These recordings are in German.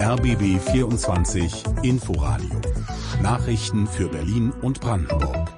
RBB 24 Inforadio. Nachrichten für Berlin und Brandenburg.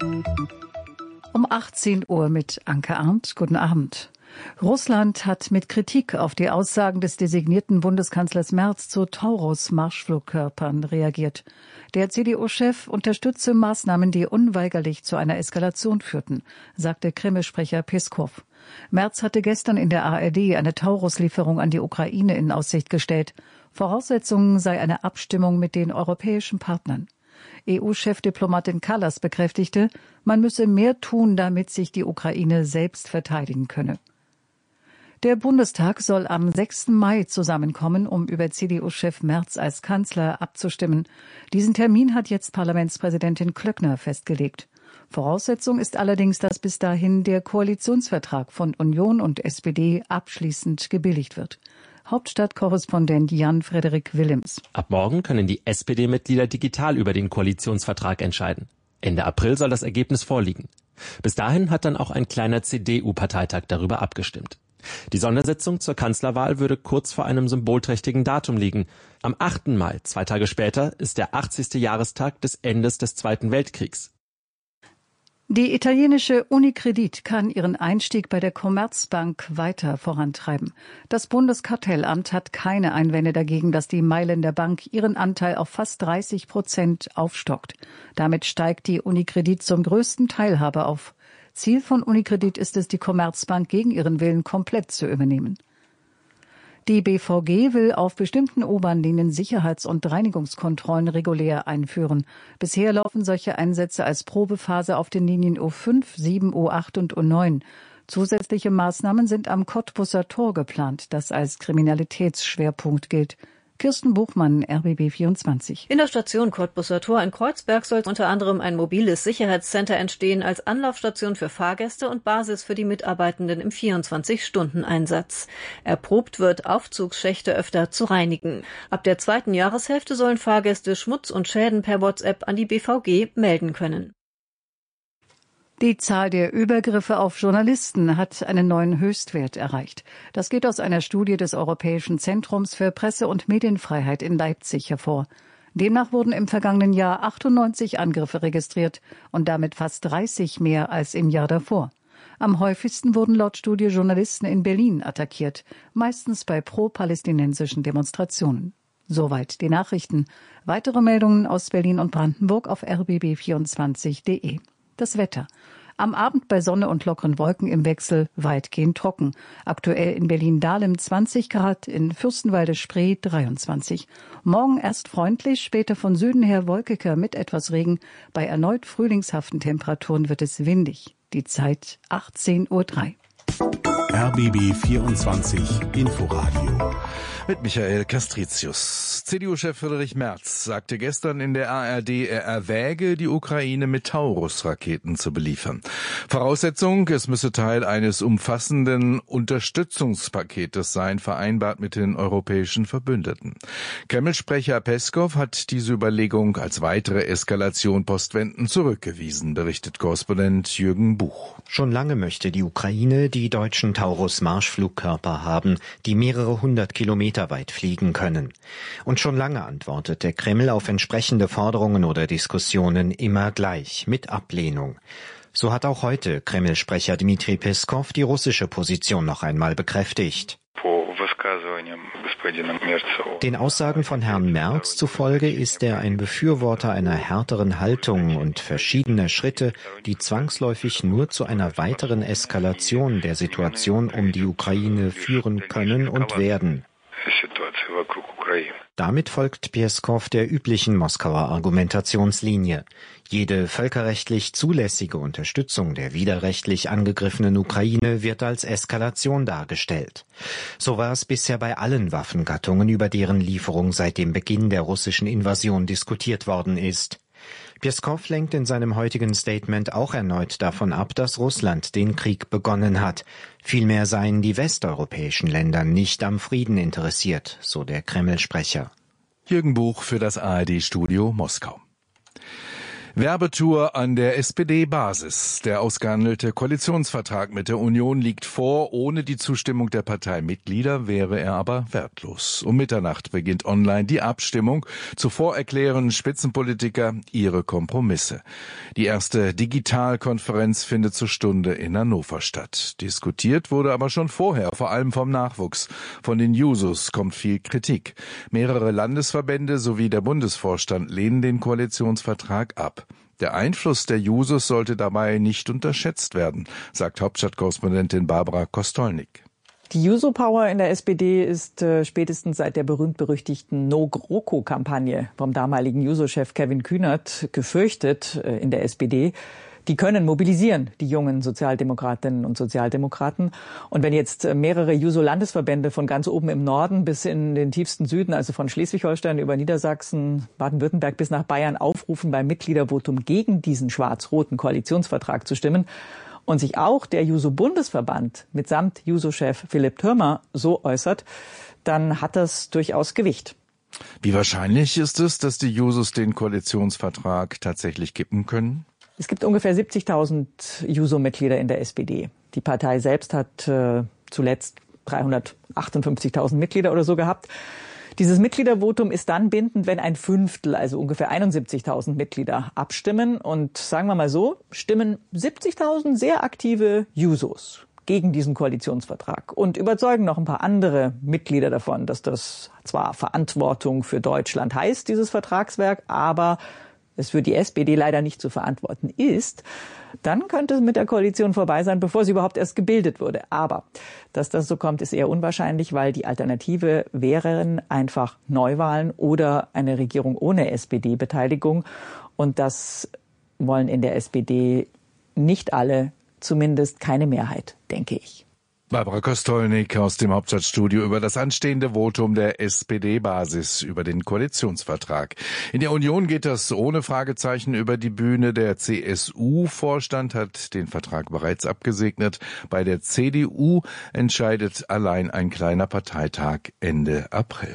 Um 18 Uhr mit Anke Arndt. Guten Abend. Russland hat mit Kritik auf die Aussagen des designierten Bundeskanzlers Merz zu Taurus-Marschflugkörpern reagiert. Der CDU-Chef unterstütze Maßnahmen, die unweigerlich zu einer Eskalation führten, sagte Kreml-Sprecher Peskow. Merz hatte gestern in der ARD eine Taurus-Lieferung an die Ukraine in Aussicht gestellt. Voraussetzung sei eine Abstimmung mit den europäischen Partnern. EU-Chefdiplomatin Kallas bekräftigte, man müsse mehr tun, damit sich die Ukraine selbst verteidigen könne. Der Bundestag soll am 6. Mai zusammenkommen, um über CDU-Chef Merz als Kanzler abzustimmen. Diesen Termin hat jetzt Parlamentspräsidentin Klöckner festgelegt. Voraussetzung ist allerdings, dass bis dahin der Koalitionsvertrag von Union und SPD abschließend gebilligt wird. Hauptstadtkorrespondent Jan-Frederik Willems. Ab morgen können die SPD-Mitglieder digital über den Koalitionsvertrag entscheiden. Ende April soll das Ergebnis vorliegen. Bis dahin hat dann auch ein kleiner CDU-Parteitag darüber abgestimmt. Die Sondersitzung zur Kanzlerwahl würde kurz vor einem symbolträchtigen Datum liegen. Am 8. Mai, 2 Tage später, ist der 80. Jahrestag des Endes des Zweiten Weltkriegs. Die italienische Unicredit kann ihren Einstieg bei der Commerzbank weiter vorantreiben. Das Bundeskartellamt hat keine Einwände dagegen, dass die Mailänder Bank ihren Anteil auf fast 30% aufstockt. Damit steigt die Unicredit zum größten Teilhaber auf. Ziel von Unicredit ist es, die Commerzbank gegen ihren Willen komplett zu übernehmen. Die BVG will auf bestimmten U-Bahn-Linien Sicherheits- und Reinigungskontrollen regulär einführen. Bisher laufen solche Einsätze als Probephase auf den Linien U5, 7, U8 und U9. Zusätzliche Maßnahmen sind am Cottbusser Tor geplant, das als Kriminalitätsschwerpunkt gilt. Kirsten Buchmann, RBB 24. In der Station Cottbusser Tor in Kreuzberg soll unter anderem ein mobiles Sicherheitscenter entstehen als Anlaufstation für Fahrgäste und Basis für die Mitarbeitenden im 24-Stunden-Einsatz. Erprobt wird, Aufzugsschächte öfter zu reinigen. Ab der 2. Jahreshälfte sollen Fahrgäste Schmutz und Schäden per WhatsApp an die BVG melden können. Die Zahl der Übergriffe auf Journalisten hat einen neuen Höchstwert erreicht. Das geht aus einer Studie des Europäischen Zentrums für Presse- und Medienfreiheit in Leipzig hervor. Demnach wurden im vergangenen Jahr 98 Angriffe registriert und damit fast 30 mehr als im Jahr davor. Am häufigsten wurden laut Studie Journalisten in Berlin attackiert, meistens bei pro-palästinensischen Demonstrationen. Soweit die Nachrichten. Weitere Meldungen aus Berlin und Brandenburg auf rbb24.de. Das Wetter. Am Abend bei Sonne und lockeren Wolken im Wechsel weitgehend trocken. Aktuell in Berlin-Dahlem 20 Grad, in Fürstenwalde-Spree 23. Morgen erst freundlich, später von Süden her wolkiger mit etwas Regen. Bei erneut frühlingshaften Temperaturen wird es windig. Die Zeit 18:03 Uhr. RBB 24 Inforadio. Mit Michael Castricius. CDU-Chef Friedrich Merz sagte gestern in der ARD, er erwäge, die Ukraine mit Taurus-Raketen zu beliefern. Voraussetzung, es müsse Teil eines umfassenden Unterstützungspaketes sein, vereinbart mit den europäischen Verbündeten. Kreml-Sprecher Peskow hat diese Überlegung als weitere Eskalation postwendend zurückgewiesen, berichtet Korrespondent Jürgen Buch. Schon lange möchte die Ukraine die deutschen Taurus-Marschflugkörper haben, die mehrere hundert Kilometer weit fliegen können. Und schon lange antwortet der Kreml auf entsprechende Forderungen oder Diskussionen immer gleich, mit Ablehnung. So hat auch heute Kreml-Sprecher Dmitri Peskow die russische Position noch einmal bekräftigt. Den Aussagen von Herrn Merz zufolge ist er ein Befürworter einer härteren Haltung und verschiedener Schritte, die zwangsläufig nur zu einer weiteren Eskalation der Situation um die Ukraine führen können und werden. Damit folgt Peskow der üblichen Moskauer Argumentationslinie. Jede völkerrechtlich zulässige Unterstützung der widerrechtlich angegriffenen Ukraine wird als Eskalation dargestellt. So war es bisher bei allen Waffengattungen, über deren Lieferung seit dem Beginn der russischen Invasion diskutiert worden ist. Peskow lenkt in seinem heutigen Statement auch erneut davon ab, dass Russland den Krieg begonnen hat. Vielmehr seien die westeuropäischen Länder nicht am Frieden interessiert, so der Kreml-Sprecher. Jürgen Buch für das ARD-Studio Moskau. Werbetour an der SPD-Basis. Der ausgehandelte Koalitionsvertrag mit der Union liegt vor. Ohne die Zustimmung der Parteimitglieder wäre er aber wertlos. Um Mitternacht beginnt online die Abstimmung. Zuvor erklären Spitzenpolitiker ihre Kompromisse. Die erste Digitalkonferenz findet zur Stunde in Hannover statt. Diskutiert wurde aber schon vorher, vor allem vom Nachwuchs. Von den Jusos kommt viel Kritik. Mehrere Landesverbände sowie der Bundesvorstand lehnen den Koalitionsvertrag ab. Der Einfluss der Jusos sollte dabei nicht unterschätzt werden, sagt Hauptstadtkorrespondentin Barbara Kostolnik. Die Juso-Power in der SPD ist spätestens seit der berühmt-berüchtigten No-GroKo-Kampagne vom damaligen Juso-Chef Kevin Kühnert gefürchtet in der SPD. Die können mobilisieren, die jungen Sozialdemokratinnen und Sozialdemokraten. Und wenn jetzt mehrere Juso-Landesverbände von ganz oben im Norden bis in den tiefsten Süden, also von Schleswig-Holstein über Niedersachsen, Baden-Württemberg bis nach Bayern aufrufen, beim Mitgliedervotum gegen diesen schwarz-roten Koalitionsvertrag zu stimmen und sich auch der Juso-Bundesverband mitsamt Juso-Chef Philipp Thürmer so äußert, dann hat das durchaus Gewicht. Wie wahrscheinlich ist es, dass die Jusos den Koalitionsvertrag tatsächlich kippen können? Es gibt ungefähr 70.000 Juso-Mitglieder in der SPD. Die Partei selbst hat zuletzt 358.000 Mitglieder oder so gehabt. Dieses Mitgliedervotum ist dann bindend, wenn ein Fünftel, also ungefähr 71.000 Mitglieder abstimmen. Und sagen wir mal so, stimmen 70.000 sehr aktive Jusos gegen diesen Koalitionsvertrag und überzeugen noch ein paar andere Mitglieder davon, dass das zwar Verantwortung für Deutschland heißt, dieses Vertragswerk, aber es für die SPD leider nicht zu verantworten ist, dann könnte es mit der Koalition vorbei sein, bevor sie überhaupt erst gebildet wurde. Aber dass das so kommt, ist eher unwahrscheinlich, weil die Alternative wären einfach Neuwahlen oder eine Regierung ohne SPD-Beteiligung. Und das wollen in der SPD nicht alle, zumindest keine Mehrheit, denke ich. Barbara Kostolnik aus dem Hauptstadtstudio über das anstehende Votum der SPD-Basis über den Koalitionsvertrag. In der Union geht das ohne Fragezeichen über die Bühne. Der CSU-Vorstand hat den Vertrag bereits abgesegnet. Bei der CDU entscheidet allein ein kleiner Parteitag Ende April.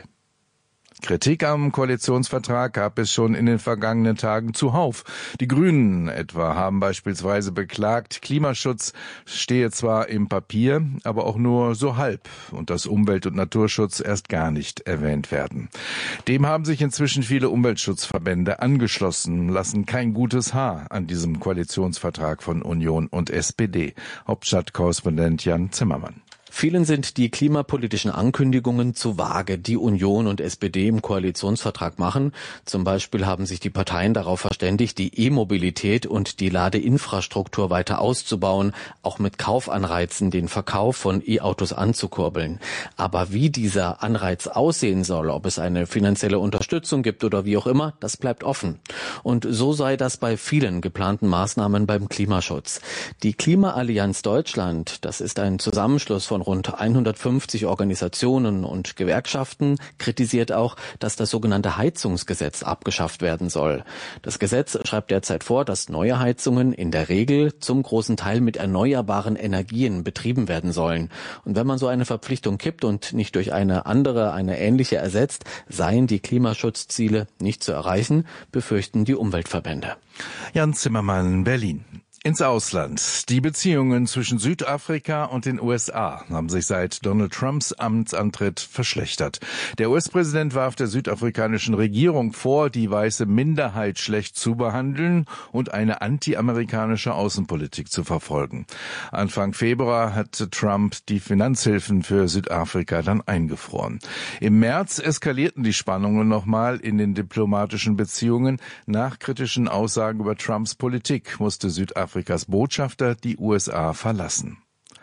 Kritik am Koalitionsvertrag gab es schon in den vergangenen Tagen zuhauf. Die Grünen etwa haben beispielsweise beklagt, Klimaschutz stehe zwar im Papier, aber auch nur so halb und dass Umwelt- und Naturschutz erst gar nicht erwähnt werden. Dem haben sich inzwischen viele Umweltschutzverbände angeschlossen, lassen kein gutes Haar an diesem Koalitionsvertrag von Union und SPD. Hauptstadtkorrespondent Jan Zimmermann. Vielen sind die klimapolitischen Ankündigungen zu vage, die Union und SPD im Koalitionsvertrag machen. Zum Beispiel haben sich die Parteien darauf verständigt, die E-Mobilität und die Ladeinfrastruktur weiter auszubauen, auch mit Kaufanreizen den Verkauf von E-Autos anzukurbeln. Aber wie dieser Anreiz aussehen soll, ob es eine finanzielle Unterstützung gibt oder wie auch immer, das bleibt offen. Und so sei das bei vielen geplanten Maßnahmen beim Klimaschutz. Die Klimaallianz Deutschland, das ist ein Zusammenschluss von rund 150 Organisationen und Gewerkschaften, kritisiert auch, dass das sogenannte Heizungsgesetz abgeschafft werden soll. Das Gesetz schreibt derzeit vor, dass neue Heizungen in der Regel zum großen Teil mit erneuerbaren Energien betrieben werden sollen. Und wenn man so eine Verpflichtung kippt und nicht durch eine ähnliche ersetzt, seien die Klimaschutzziele nicht zu erreichen, befürchten die Umweltverbände. Jan Zimmermann, Berlin. Ins Ausland. Die Beziehungen zwischen Südafrika und den USA haben sich seit Donald Trumps Amtsantritt verschlechtert. Der US-Präsident warf der südafrikanischen Regierung vor, die weiße Minderheit schlecht zu behandeln und eine anti-amerikanische Außenpolitik zu verfolgen. Anfang Februar hat Trump die Finanzhilfen für Südafrika dann eingefroren. Im März eskalierten die Spannungen nochmal in den diplomatischen Beziehungen. Nach kritischen Aussagen über Trumps Politik musste Südafrikas Botschafter die USA verlassen.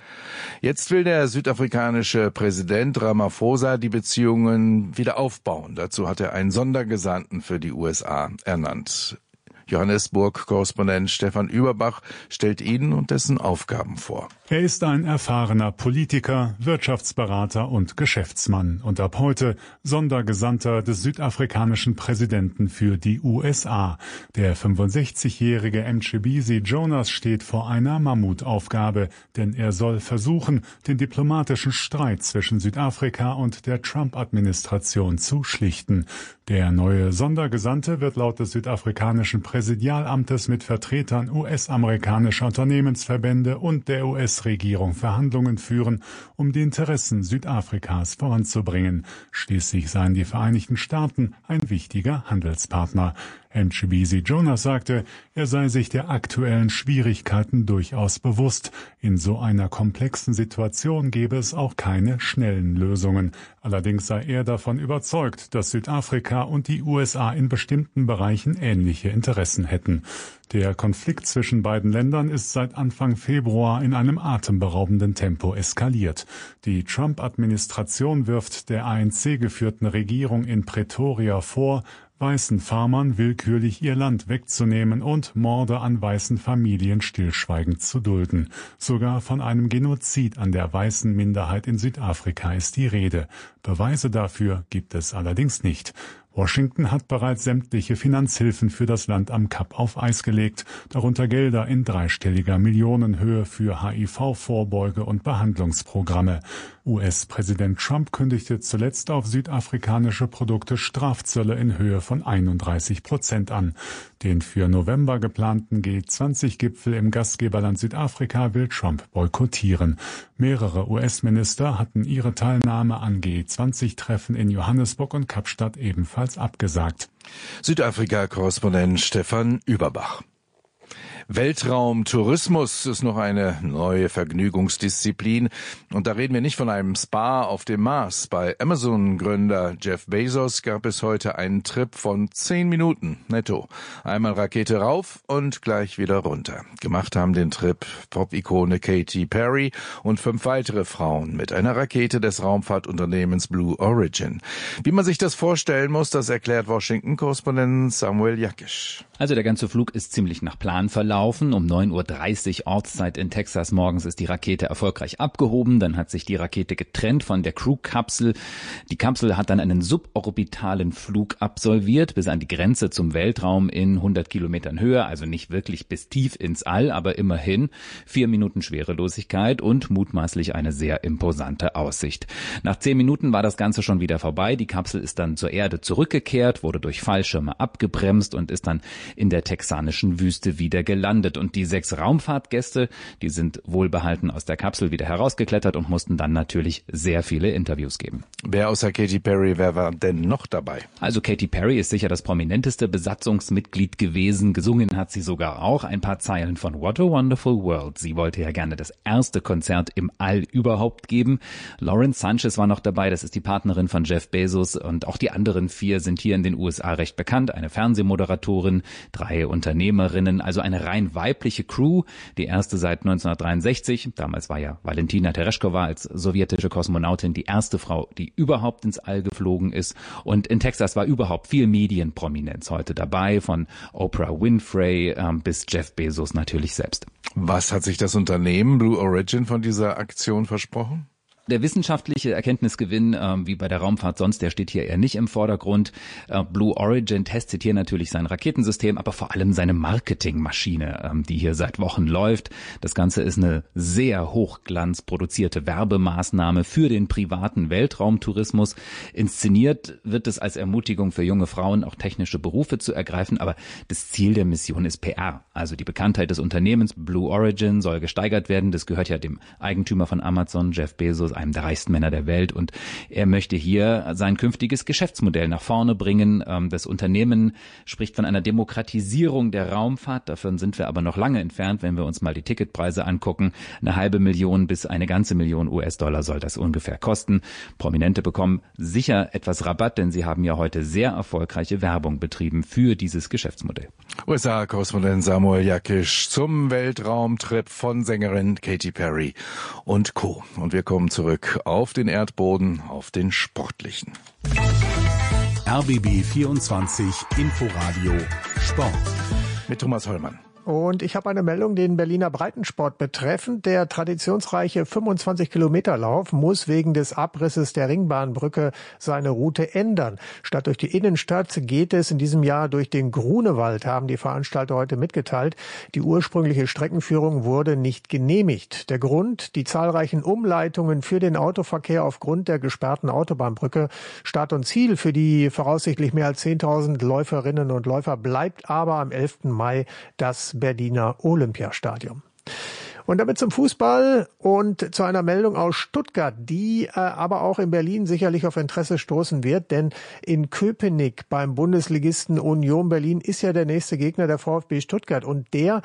Jetzt will der südafrikanische Präsident Ramaphosa die Beziehungen wieder aufbauen. Dazu hat er einen Sondergesandten für die USA ernannt. Johannesburg-Korrespondent Stefan Überbach stellt ihn und dessen Aufgaben vor. Er ist ein erfahrener Politiker, Wirtschaftsberater und Geschäftsmann und ab heute Sondergesandter des südafrikanischen Präsidenten für die USA. Der 65-jährige Mcebisi Jonas steht vor einer Mammutaufgabe, denn er soll versuchen, den diplomatischen Streit zwischen Südafrika und der Trump-Administration zu schlichten. Der neue Sondergesandte wird laut des südafrikanischen Präsidialamtes mit Vertretern US-amerikanischer Unternehmensverbände und der US-Regierung Verhandlungen führen, um die Interessen Südafrikas voranzubringen. Schließlich seien die Vereinigten Staaten ein wichtiger Handelspartner. Mcebisi Jonas sagte, er sei sich der aktuellen Schwierigkeiten durchaus bewusst. In so einer komplexen Situation gäbe es auch keine schnellen Lösungen. Allerdings sei er davon überzeugt, dass Südafrika und die USA in bestimmten Bereichen ähnliche Interessen hätten. Der Konflikt zwischen beiden Ländern ist seit Anfang Februar in einem atemberaubenden Tempo eskaliert. Die Trump-Administration wirft der ANC-geführten Regierung in Pretoria vor, weißen Farmern willkürlich ihr Land wegzunehmen und Morde an weißen Familien stillschweigend zu dulden. Sogar von einem Genozid an der weißen Minderheit in Südafrika ist die Rede. Beweise dafür gibt es allerdings nicht. Washington hat bereits sämtliche Finanzhilfen für das Land am Kap auf Eis gelegt, darunter Gelder in dreistelliger Millionenhöhe für HIV-Vorbeuge- und Behandlungsprogramme. US-Präsident Trump kündigte zuletzt auf südafrikanische Produkte Strafzölle in Höhe von 31% an. Den für November geplanten G20-Gipfel im Gastgeberland Südafrika will Trump boykottieren. Mehrere US-Minister hatten ihre Teilnahme an G20-Treffen in Johannesburg und Kapstadt ebenfalls abgesagt. Südafrika-Korrespondent Stefan Überbach. Weltraumtourismus ist noch eine neue Vergnügungsdisziplin. Und da reden wir nicht von einem Spa auf dem Mars. Bei Amazon-Gründer Jeff Bezos gab es heute einen Trip von 10 Minuten netto. Einmal Rakete rauf und gleich wieder runter. Gemacht haben den Trip Pop-Ikone Katy Perry und 5 weitere Frauen mit einer Rakete des Raumfahrtunternehmens Blue Origin. Wie man sich das vorstellen muss, das erklärt Washington-Korrespondent Samuel Jakisch. Also der ganze Flug ist ziemlich nach Plan verlaufen. Um 9:30 Uhr Ortszeit in Texas morgens ist die Rakete erfolgreich abgehoben. Dann hat sich die Rakete getrennt von der Crew-Kapsel. Die Kapsel hat dann einen suborbitalen Flug absolviert bis an die Grenze zum Weltraum in 100 Kilometern Höhe. Also nicht wirklich bis tief ins All, aber immerhin 4 Minuten Schwerelosigkeit und mutmaßlich eine sehr imposante Aussicht. Nach 10 Minuten war das Ganze schon wieder vorbei. Die Kapsel ist dann zur Erde zurückgekehrt, wurde durch Fallschirme abgebremst und ist dann in der texanischen Wüste wieder gelandet. Und die 6 Raumfahrtgäste, die sind wohlbehalten aus der Kapsel wieder herausgeklettert und mussten dann natürlich sehr viele Interviews geben. Wer außer Katy Perry, wer war denn noch dabei? Also Katy Perry ist sicher das prominenteste Besatzungsmitglied gewesen. Gesungen hat sie sogar auch ein paar Zeilen von What a Wonderful World. Sie wollte ja gerne das erste Konzert im All überhaupt geben. Lauren Sanchez war noch dabei, das ist die Partnerin von Jeff Bezos, und auch die anderen 4 sind hier in den USA recht bekannt. Eine Fernsehmoderatorin, 3 Unternehmerinnen, also eine rein weibliche Crew, die erste seit 1963. Damals war ja Valentina Tereshkova als sowjetische Kosmonautin die erste Frau, die überhaupt ins All geflogen ist. Und in Texas war überhaupt viel Medienprominenz heute dabei, von Oprah Winfrey bis Jeff Bezos natürlich selbst. Was hat sich das Unternehmen Blue Origin von dieser Aktion versprochen? Der wissenschaftliche Erkenntnisgewinn, wie bei der Raumfahrt sonst, der steht hier eher nicht im Vordergrund. Blue Origin testet hier natürlich sein Raketensystem, aber vor allem seine Marketingmaschine, die hier seit Wochen läuft. Das Ganze ist eine sehr hochglanzproduzierte Werbemaßnahme für den privaten Weltraumtourismus. Inszeniert wird es als Ermutigung für junge Frauen, auch technische Berufe zu ergreifen, aber das Ziel der Mission ist PR. Also die Bekanntheit des Unternehmens Blue Origin soll gesteigert werden. Das gehört ja dem Eigentümer von Amazon, Jeff Bezos, einem der reichsten Männer der Welt, und er möchte hier sein künftiges Geschäftsmodell nach vorne bringen. Das Unternehmen spricht von einer Demokratisierung der Raumfahrt. Davon sind wir aber noch lange entfernt, wenn wir uns mal die Ticketpreise angucken. 500.000 bis eine ganze Million US-Dollar soll das ungefähr kosten. Prominente bekommen sicher etwas Rabatt, denn sie haben ja heute sehr erfolgreiche Werbung betrieben für dieses Geschäftsmodell. USA-Korrespondent Samuel Jakisch zum Weltraumtrip von Sängerin Katy Perry und Co. Und wir kommen zurück auf den Erdboden, auf den sportlichen. RBB 24 Inforadio Sport. Mit Thomas Hollmann. Und ich habe eine Meldung, den Berliner Breitensport betreffend. Der traditionsreiche 25-Kilometer-Lauf muss wegen des Abrisses der Ringbahnbrücke seine Route ändern. Statt durch die Innenstadt geht es in diesem Jahr durch den Grunewald, haben die Veranstalter heute mitgeteilt. Die ursprüngliche Streckenführung wurde nicht genehmigt. Der Grund, die zahlreichen Umleitungen für den Autoverkehr aufgrund der gesperrten Autobahnbrücke. Start und Ziel für die voraussichtlich mehr als 10.000 Läuferinnen und Läufer bleibt aber am 11. Mai das Berliner Olympiastadion. Und damit zum Fußball und zu einer Meldung aus Stuttgart, die aber auch in Berlin sicherlich auf Interesse stoßen wird, denn in Köpenick beim Bundesligisten Union Berlin ist ja der nächste Gegner der VfB Stuttgart und der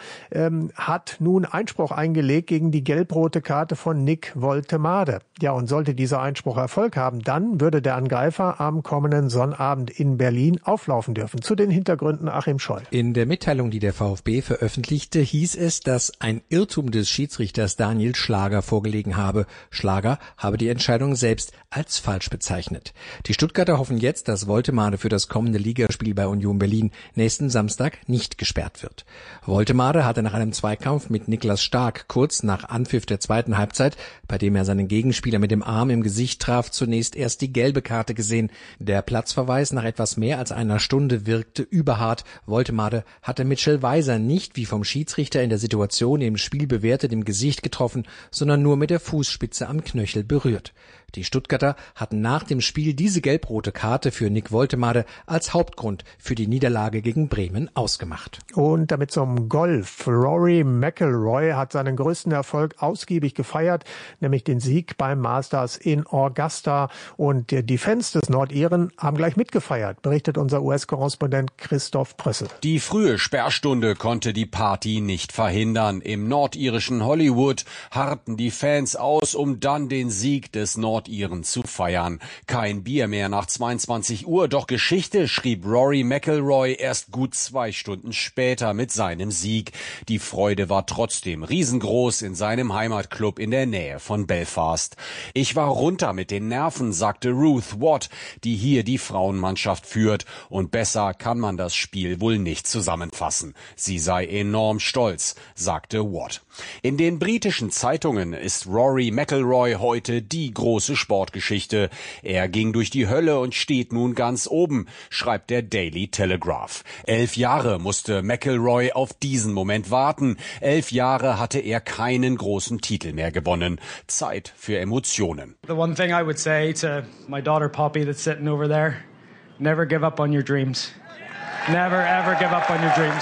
hat nun Einspruch eingelegt gegen die gelb-rote Karte von Nick Woltemade. Ja, und sollte dieser Einspruch Erfolg haben, dann würde der Angreifer am kommenden Sonnabend in Berlin auflaufen dürfen. Zu den Hintergründen Achim Scholl. In der Mitteilung, die der VfB veröffentlichte, hieß es, dass ein Irrtum des Schiedsrichters Daniel Schlager vorgelegen habe. Schlager habe die Entscheidung selbst als falsch bezeichnet. Die Stuttgarter hoffen jetzt, dass Woltemade für das kommende Ligaspiel bei Union Berlin nächsten Samstag nicht gesperrt wird. Woltemade hatte nach einem Zweikampf mit Niklas Stark kurz nach Anpfiff der zweiten Halbzeit, bei dem er seinen Gegenspieler mit dem Arm im Gesicht traf, zunächst erst die gelbe Karte gesehen. Der Platzverweis nach etwas mehr als einer Stunde wirkte überhart. Woltemade hatte Mitchell Weiser nicht wie vom Schiedsrichter in der Situation im Spiel bewertet im Gesicht getroffen, sondern nur mit der Fußspitze am Knöchel berührt. Die Stuttgarter hatten nach dem Spiel diese gelb-rote Karte für Nick Woltemade als Hauptgrund für die Niederlage gegen Bremen ausgemacht. Und damit zum Golf. Rory McIlroy hat seinen größten Erfolg ausgiebig gefeiert, nämlich den Sieg beim Masters in Augusta. Und die Fans des Nordiren haben gleich mitgefeiert, berichtet unser US-Korrespondent Christoph Prössel. Die frühe Sperrstunde konnte die Party nicht verhindern. Im nordirischen Hollywood harrten die Fans aus, um dann den Sieg des Nordiren zu feiern. Kein Bier mehr nach 22 Uhr, doch Geschichte schrieb Rory McIlroy erst gut 2 Stunden später mit seinem Sieg. Die Freude war trotzdem riesengroß in seinem Heimatclub in der Nähe von Belfast. Ich war runter mit den Nerven, sagte Ruth Watt, die hier die Frauenmannschaft führt. Und besser kann man das Spiel wohl nicht zusammenfassen. Sie sei enorm stolz, sagte Watt. In den britischen Zeitungen ist Rory McIlroy heute die große Sportgeschichte. Er ging durch die Hölle und steht nun ganz oben, schreibt der Daily Telegraph. 11 Jahre musste McIlroy auf diesen Moment warten. 11 Jahre hatte er keinen großen Titel mehr gewonnen. Zeit für Emotionen. The one thing I would say to my daughter Poppy that's sitting over there, never give up on your dreams. Never ever give up on your dreams.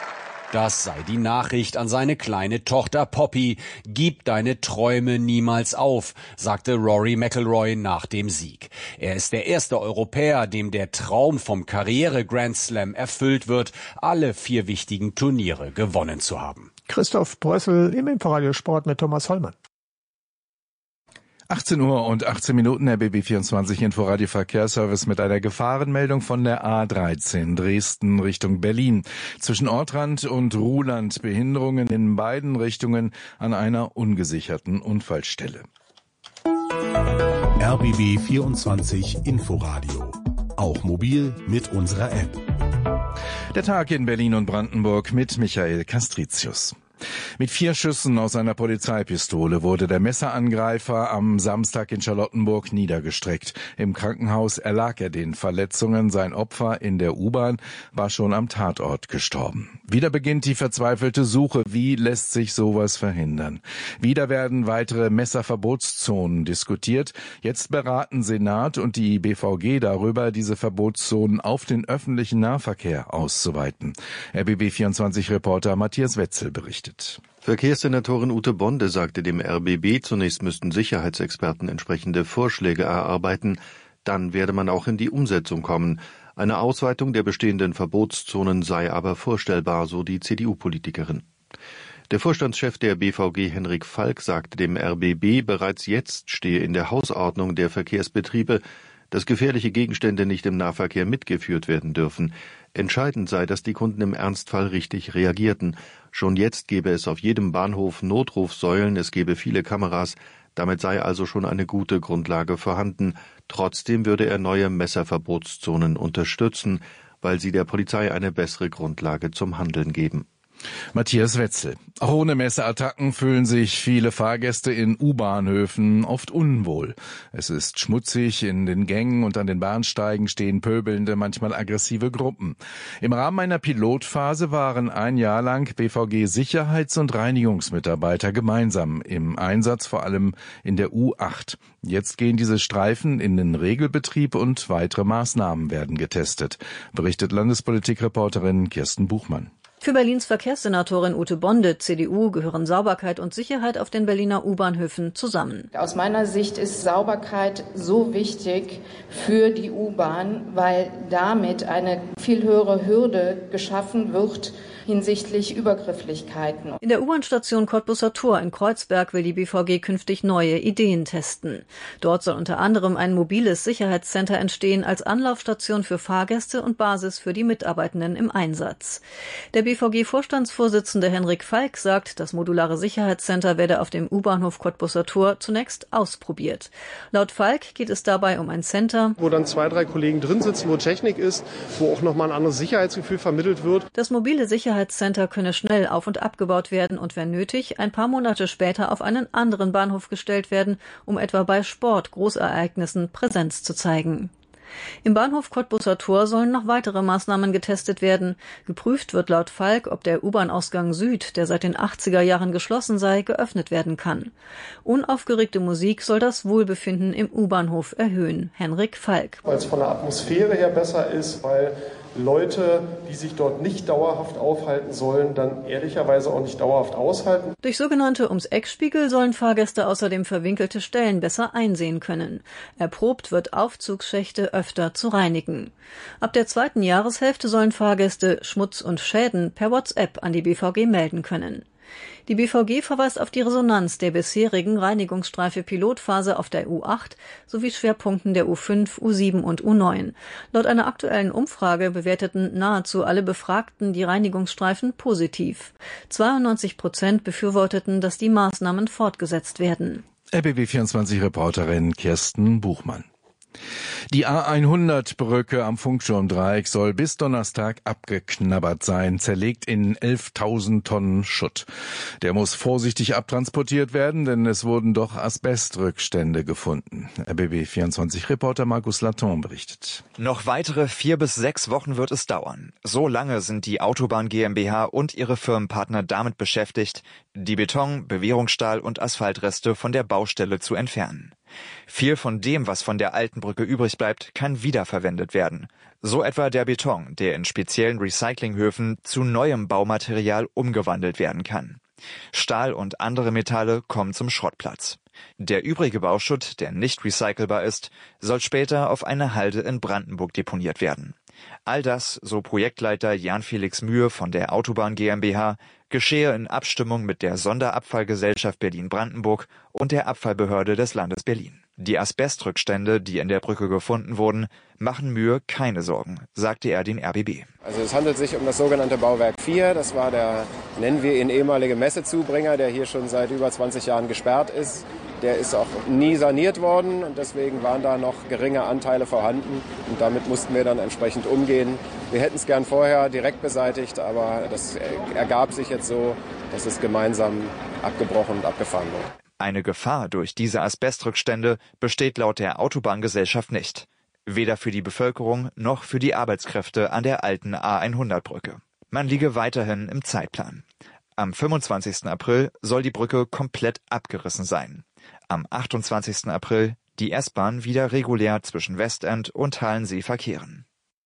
Das sei die Nachricht an seine kleine Tochter Poppy. Gib deine Träume niemals auf, sagte Rory McIlroy nach dem Sieg. Er ist der erste Europäer, dem der Traum vom Karriere-Grand Slam erfüllt wird, alle 4 wichtigen Turniere gewonnen zu haben. Christoph Prössel im Inforadio Sport mit Thomas Hollmann. 18 Uhr und 18 Minuten, der BB24 Inforadio Verkehrsservice mit einer Gefahrenmeldung von der A13 Dresden Richtung Berlin. Zwischen Ortrand und Ruhland Behinderungen in beiden Richtungen an einer ungesicherten Unfallstelle. RBB 24 Inforadio. Auch mobil mit unserer App. Der Tag in Berlin und Brandenburg mit Michael Castricius. Mit 4 Schüssen aus einer Polizeipistole wurde der Messerangreifer am Samstag in Charlottenburg niedergestreckt. Im Krankenhaus erlag er den Verletzungen. Sein Opfer in der U-Bahn war schon am Tatort gestorben. Wieder beginnt die verzweifelte Suche. Wie lässt sich sowas verhindern? Wieder werden weitere Messerverbotszonen diskutiert. Jetzt beraten Senat und die BVG darüber, diese Verbotszonen auf den öffentlichen Nahverkehr auszuweiten. RBB24-Reporter Matthias Wetzel berichtet. Verkehrssenatorin Ute Bonde sagte dem RBB, zunächst müssten Sicherheitsexperten entsprechende Vorschläge erarbeiten, dann werde man auch in die Umsetzung kommen. Eine Ausweitung der bestehenden Verbotszonen sei aber vorstellbar, so die CDU-Politikerin. Der Vorstandschef der BVG Henrik Falk sagte dem RBB, bereits jetzt stehe in der Hausordnung der Verkehrsbetriebe, dass gefährliche Gegenstände nicht im Nahverkehr mitgeführt werden dürfen. Entscheidend sei, dass die Kunden im Ernstfall richtig reagierten. Schon jetzt gebe es auf jedem Bahnhof Notrufsäulen, es gebe viele Kameras. Damit sei also schon eine gute Grundlage vorhanden. Trotzdem würde er neue Messerverbotszonen unterstützen, weil sie der Polizei eine bessere Grundlage zum Handeln geben. Matthias Wetzel. Auch ohne Messerattacken fühlen sich viele Fahrgäste in U-Bahnhöfen oft unwohl. Es ist schmutzig, in den Gängen und an den Bahnsteigen stehen pöbelnde, manchmal aggressive Gruppen. Im Rahmen einer Pilotphase waren ein Jahr lang BVG-Sicherheits- und Reinigungsmitarbeiter gemeinsam im Einsatz, vor allem in der U8. Jetzt gehen diese Streifen in den Regelbetrieb und weitere Maßnahmen werden getestet, berichtet Landespolitikreporterin Kirsten Buchmann. Für Berlins Verkehrssenatorin Ute Bonde, CDU, gehören Sauberkeit und Sicherheit auf den Berliner U-Bahnhöfen zusammen. Aus meiner Sicht ist Sauberkeit so wichtig für die U-Bahn, weil damit eine viel höhere Hürde geschaffen wird hinsichtlich Übergrifflichkeiten. In der U-Bahn-Station Cottbuser Tor in Kreuzberg will die BVG künftig neue Ideen testen. Dort soll unter anderem ein mobiles Sicherheitscenter entstehen als Anlaufstation für Fahrgäste und Basis für die Mitarbeitenden im Einsatz. Der BVG-Vorstandsvorsitzende Henrik Falk sagt, das modulare Sicherheitscenter werde auf dem U-Bahnhof Cottbuser Tor zunächst ausprobiert. Laut Falk geht es dabei um ein Center, wo dann 2, 3 Kollegen drin sitzen, wo Technik ist, wo auch nochmal ein anderes Sicherheitsgefühl vermittelt wird. Das mobile Sicherheitscenter könne schnell auf- und abgebaut werden und wenn nötig, ein paar Monate später auf einen anderen Bahnhof gestellt werden, um etwa bei Großereignissen Präsenz zu zeigen. Im Bahnhof Cottbuser Tor sollen noch weitere Maßnahmen getestet werden. Geprüft wird laut Falk, ob der U-Bahn-Ausgang Süd, der seit den 80er Jahren geschlossen sei, geöffnet werden kann. Unaufgeregte Musik soll das Wohlbefinden im U-Bahnhof erhöhen. Henrik Falk. Weil es von der Atmosphäre her besser ist, weil Leute, die sich dort nicht dauerhaft aufhalten sollen, dann ehrlicherweise auch nicht dauerhaft aushalten. Durch sogenannte Ums-Eck-Spiegel sollen Fahrgäste außerdem verwinkelte Stellen besser einsehen können. Erprobt wird Aufzugsschächte öfter zu reinigen. Ab der 2. Jahreshälfte sollen Fahrgäste Schmutz und Schäden per WhatsApp an die BVG melden können. Die BVG verweist auf die Resonanz der bisherigen Reinigungsstreife Pilotphase auf der U8 sowie Schwerpunkten der U5, U7 und U9. Laut einer aktuellen Umfrage bewerteten nahezu alle Befragten die Reinigungsstreifen positiv. 92% befürworteten, dass die Maßnahmen fortgesetzt werden. RBB24-Reporterin Kirsten Buchmann. Die A100-Brücke am Funkturmdreieck soll bis Donnerstag abgeknabbert sein, zerlegt in 11.000 Tonnen Schutt. Der muss vorsichtig abtransportiert werden, denn es wurden doch Asbestrückstände gefunden. RBB24-Reporter Markus Laton berichtet. Noch weitere 4 bis 6 Wochen wird es dauern. So lange sind die Autobahn GmbH und ihre Firmenpartner damit beschäftigt, die Beton-, Bewehrungsstahl- und Asphaltreste von der Baustelle zu entfernen. Viel von dem, was von der alten Brücke übrig bleibt, kann wiederverwendet werden. So etwa der Beton, der in speziellen Recyclinghöfen zu neuem Baumaterial umgewandelt werden kann. Stahl und andere Metalle kommen zum Schrottplatz. Der übrige Bauschutt, der nicht recycelbar ist, soll später auf eine Halde in Brandenburg deponiert werden. All das, so Projektleiter Jan-Felix Mühe von der Autobahn GmbH, geschehe in Abstimmung mit der Sonderabfallgesellschaft Berlin-Brandenburg und der Abfallbehörde des Landes Berlin. Die Asbestrückstände, die in der Brücke gefunden wurden, machen Mühe keine Sorgen, sagte er den RBB. Also es handelt sich um das sogenannte Bauwerk 4. Das war der, nennen wir ihn, ehemalige Messezubringer, der hier schon seit über 20 Jahren gesperrt ist. Der ist auch nie saniert worden und deswegen waren da noch geringe Anteile vorhanden und damit mussten wir dann entsprechend umgehen. Wir hätten es gern vorher direkt beseitigt, aber das ergab sich jetzt so, dass es gemeinsam abgebrochen und abgefahren wird. Eine Gefahr durch diese Asbestrückstände besteht laut der Autobahngesellschaft nicht. Weder für die Bevölkerung noch für die Arbeitskräfte an der alten A100-Brücke. Man liege weiterhin im Zeitplan. Am 25. April soll die Brücke komplett abgerissen sein. Am 28. April die S-Bahn wieder regulär zwischen Westend und Halensee verkehren.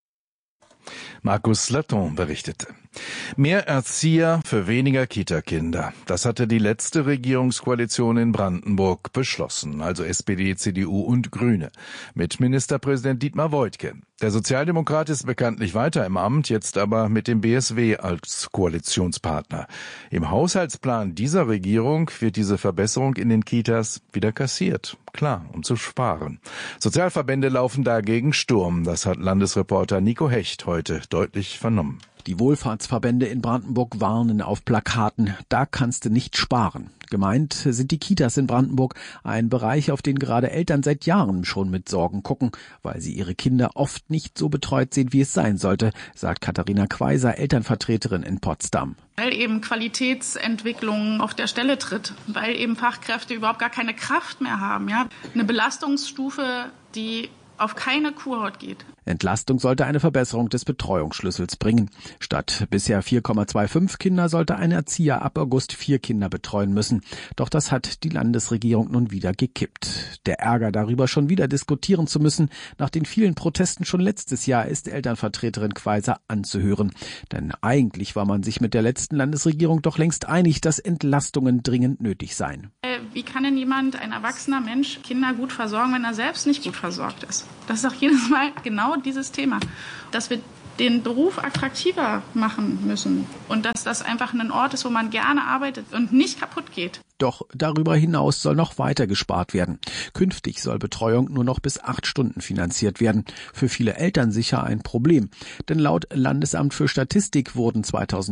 Markus Laton berichtete. Mehr Erzieher für weniger Kita-Kinder. Das hatte die letzte Regierungskoalition in Brandenburg beschlossen, also SPD, CDU und Grüne, mit Ministerpräsident Dietmar Woidke. Der Sozialdemokrat ist bekanntlich weiter im Amt, jetzt aber mit dem BSW als Koalitionspartner. Im Haushaltsplan dieser Regierung wird diese Verbesserung in den Kitas wieder kassiert. Klar, um zu sparen. Sozialverbände laufen dagegen Sturm. Das hat Landesreporter Nico Hecht heute deutlich vernommen. Die Wohlfahrtsverbände in Brandenburg warnen auf Plakaten, da kannst du nicht sparen. Gemeint sind die Kitas in Brandenburg, ein Bereich, auf den gerade Eltern seit Jahren schon mit Sorgen gucken, weil sie ihre Kinder oft nicht so betreut sehen, wie es sein sollte, sagt Katharina Quaiser, Elternvertreterin in Potsdam. Weil eben Qualitätsentwicklung auf der Stelle tritt, weil eben Fachkräfte überhaupt gar keine Kraft mehr haben. Ja? Eine Belastungsstufe, die auf keine Kurhaut geht. Entlastung sollte eine Verbesserung des Betreuungsschlüssels bringen. Statt bisher 4,25 Kinder sollte ein Erzieher ab August 4 Kinder betreuen müssen. Doch das hat die Landesregierung nun wieder gekippt. Der Ärger darüber, schon wieder diskutieren zu müssen, nach den vielen Protesten schon letztes Jahr, ist Elternvertreterin Quaiser anzuhören. Denn eigentlich war man sich mit der letzten Landesregierung doch längst einig, dass Entlastungen dringend nötig seien. Wie kann denn jemand, ein erwachsener Mensch, Kinder gut versorgen, wenn er selbst nicht gut versorgt ist? Das ist auch jedes Mal genau dieses Thema, dass wir den Beruf attraktiver machen müssen und dass das einfach ein Ort ist, wo man gerne arbeitet und nicht kaputt geht. Doch darüber hinaus soll noch weiter gespart werden. Künftig soll Betreuung nur noch bis 8 Stunden finanziert werden. Für viele Eltern sicher ein Problem. Denn laut Landesamt für Statistik wurden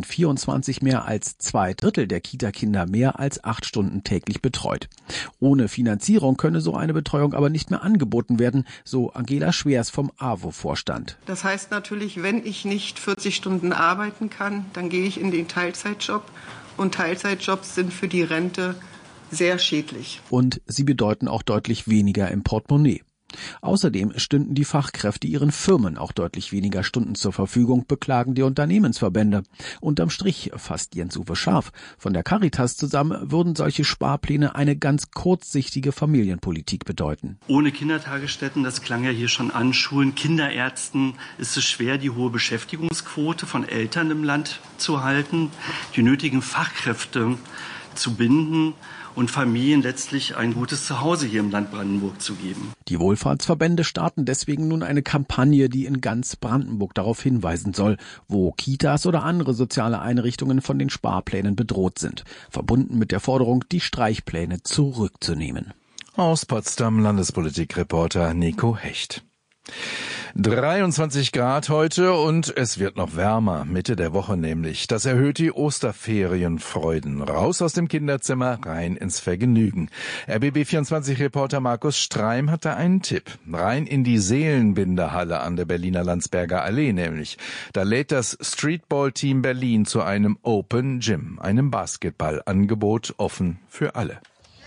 2024 mehr als 2/3 der Kita-Kinder mehr als 8 Stunden täglich betreut. Ohne Finanzierung könne so eine Betreuung aber nicht mehr angeboten werden, so Angela Schwers vom AWO-Vorstand. Das heißt natürlich, wenn ich nicht 40 Stunden arbeiten kann, dann gehe ich in den Teilzeitjob. Und Teilzeitjobs sind für die Rente sehr schädlich. Und sie bedeuten auch deutlich weniger im Portemonnaie. Außerdem stünden die Fachkräfte ihren Firmen auch deutlich weniger Stunden zur Verfügung, beklagen die Unternehmensverbände. Unterm Strich fasst Jens-Uwe Scharf von der Caritas zusammen, würden solche Sparpläne eine ganz kurzsichtige Familienpolitik bedeuten. Ohne Kindertagesstätten, das klang ja hier schon an, Schulen, Kinderärzten ist es schwer, die hohe Beschäftigungsquote von Eltern im Land zu halten, die nötigen Fachkräfte zu binden und Familien letztlich ein gutes Zuhause hier im Land Brandenburg zu geben. Die Wohlfahrtsverbände starten deswegen nun eine Kampagne, die in ganz Brandenburg darauf hinweisen soll, wo Kitas oder andere soziale Einrichtungen von den Sparplänen bedroht sind, verbunden mit der Forderung, die Streichpläne zurückzunehmen. Aus Potsdam Landespolitikreporter Nico Hecht. 23 Grad heute und es wird noch wärmer, Mitte der Woche nämlich. Das erhöht die Osterferienfreuden. Raus aus dem Kinderzimmer, rein ins Vergnügen. RBB24-Reporter Markus Streim hat da einen Tipp. Rein in die Seelenbinderhalle an der Berliner Landsberger Allee nämlich. Da lädt das Streetball-Team Berlin zu einem Open Gym, einem Basketballangebot offen für alle.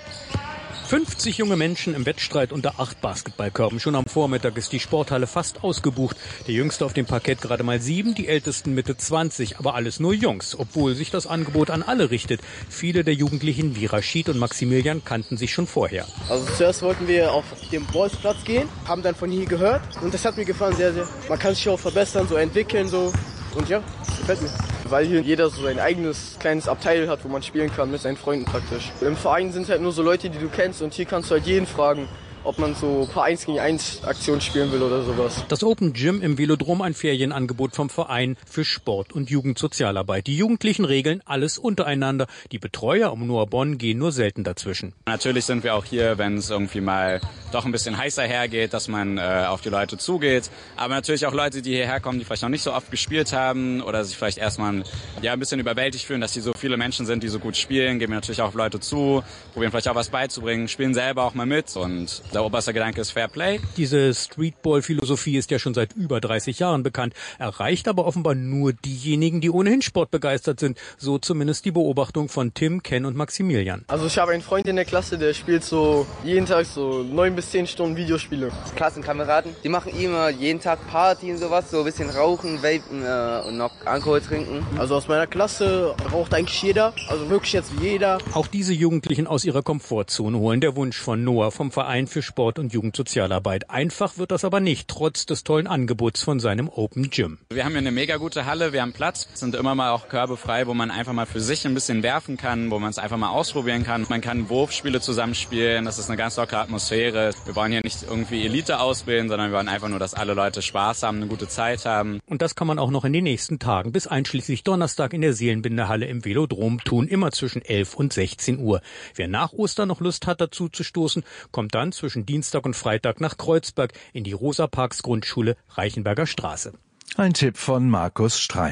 50 junge Menschen im Wettstreit unter 8 Basketballkörben. Schon am Vormittag ist die Sporthalle fast ausgebucht. Der Jüngste auf dem Parkett gerade mal 7, die Ältesten Mitte 20. Aber alles nur Jungs, obwohl sich das Angebot an alle richtet. Viele der Jugendlichen wie Rashid und Maximilian kannten sich schon vorher. Also zuerst wollten wir auf den Bolzplatz gehen, haben dann von hier gehört. Und das hat mir gefallen sehr, sehr. Man kann sich auch verbessern, so entwickeln, so. Und ja, das gefällt mir. Weil hier jeder so sein eigenes kleines Abteil hat, wo man spielen kann mit seinen Freunden praktisch. Im Verein sind halt nur so Leute, die du kennst und hier kannst du halt jeden fragen, ob man so ein paar 1-gegen-1 Aktionen spielen will oder sowas. Das Open Gym im Velodrom, ein Ferienangebot vom Verein für Sport und Jugendsozialarbeit. Die Jugendlichen regeln alles untereinander. Die Betreuer um Noah Bonn gehen nur selten dazwischen. Natürlich sind wir auch hier, wenn es irgendwie mal doch ein bisschen heißer hergeht, dass man auf die Leute zugeht. Aber natürlich auch Leute, die hierher kommen, die vielleicht noch nicht so oft gespielt haben oder sich vielleicht erstmal ein bisschen überwältigt fühlen, dass hier so viele Menschen sind, die so gut spielen. Gehen wir natürlich auch auf Leute zu, probieren vielleicht auch was beizubringen, spielen selber auch mal mit und der oberste Gedanke ist Fair Play. Diese Streetball-Philosophie ist ja schon seit über 30 Jahren bekannt, erreicht aber offenbar nur diejenigen, die ohnehin sportbegeistert sind. So zumindest die Beobachtung von Tim, Ken und Maximilian. Also ich habe einen Freund in der Klasse, der spielt so jeden Tag so 9 bis 10 Stunden Videospiele. Klassenkameraden, die machen immer jeden Tag Party und sowas, so ein bisschen rauchen, vapen und noch Alkohol trinken. Also aus meiner Klasse raucht eigentlich jeder, also wirklich jetzt jeder. Auch diese Jugendlichen aus ihrer Komfortzone holen. Der Wunsch von Noah vom Verein für Sport und Jugendsozialarbeit. Einfach wird das aber nicht, trotz des tollen Angebots von seinem Open Gym. Wir haben hier eine mega gute Halle, wir haben Platz. Es sind immer mal auch Körbe frei, wo man einfach mal für sich ein bisschen werfen kann, wo man es einfach mal ausprobieren kann. Man kann Wurfspiele zusammenspielen, das ist eine ganz lockere Atmosphäre. Wir wollen hier nicht irgendwie Elite ausbilden, sondern wir wollen einfach nur, dass alle Leute Spaß haben, eine gute Zeit haben. Und das kann man auch noch in den nächsten Tagen bis einschließlich Donnerstag in der Seelenbinderhalle im Velodrom tun, immer zwischen 11 und 16 Uhr. Wer nach Ostern noch Lust hat, dazu zu stoßen, kommt dann zwischen Dienstag und Freitag nach Kreuzberg in die Rosa Parks Grundschule Reichenberger Straße. Ein Tipp von Markus Streim.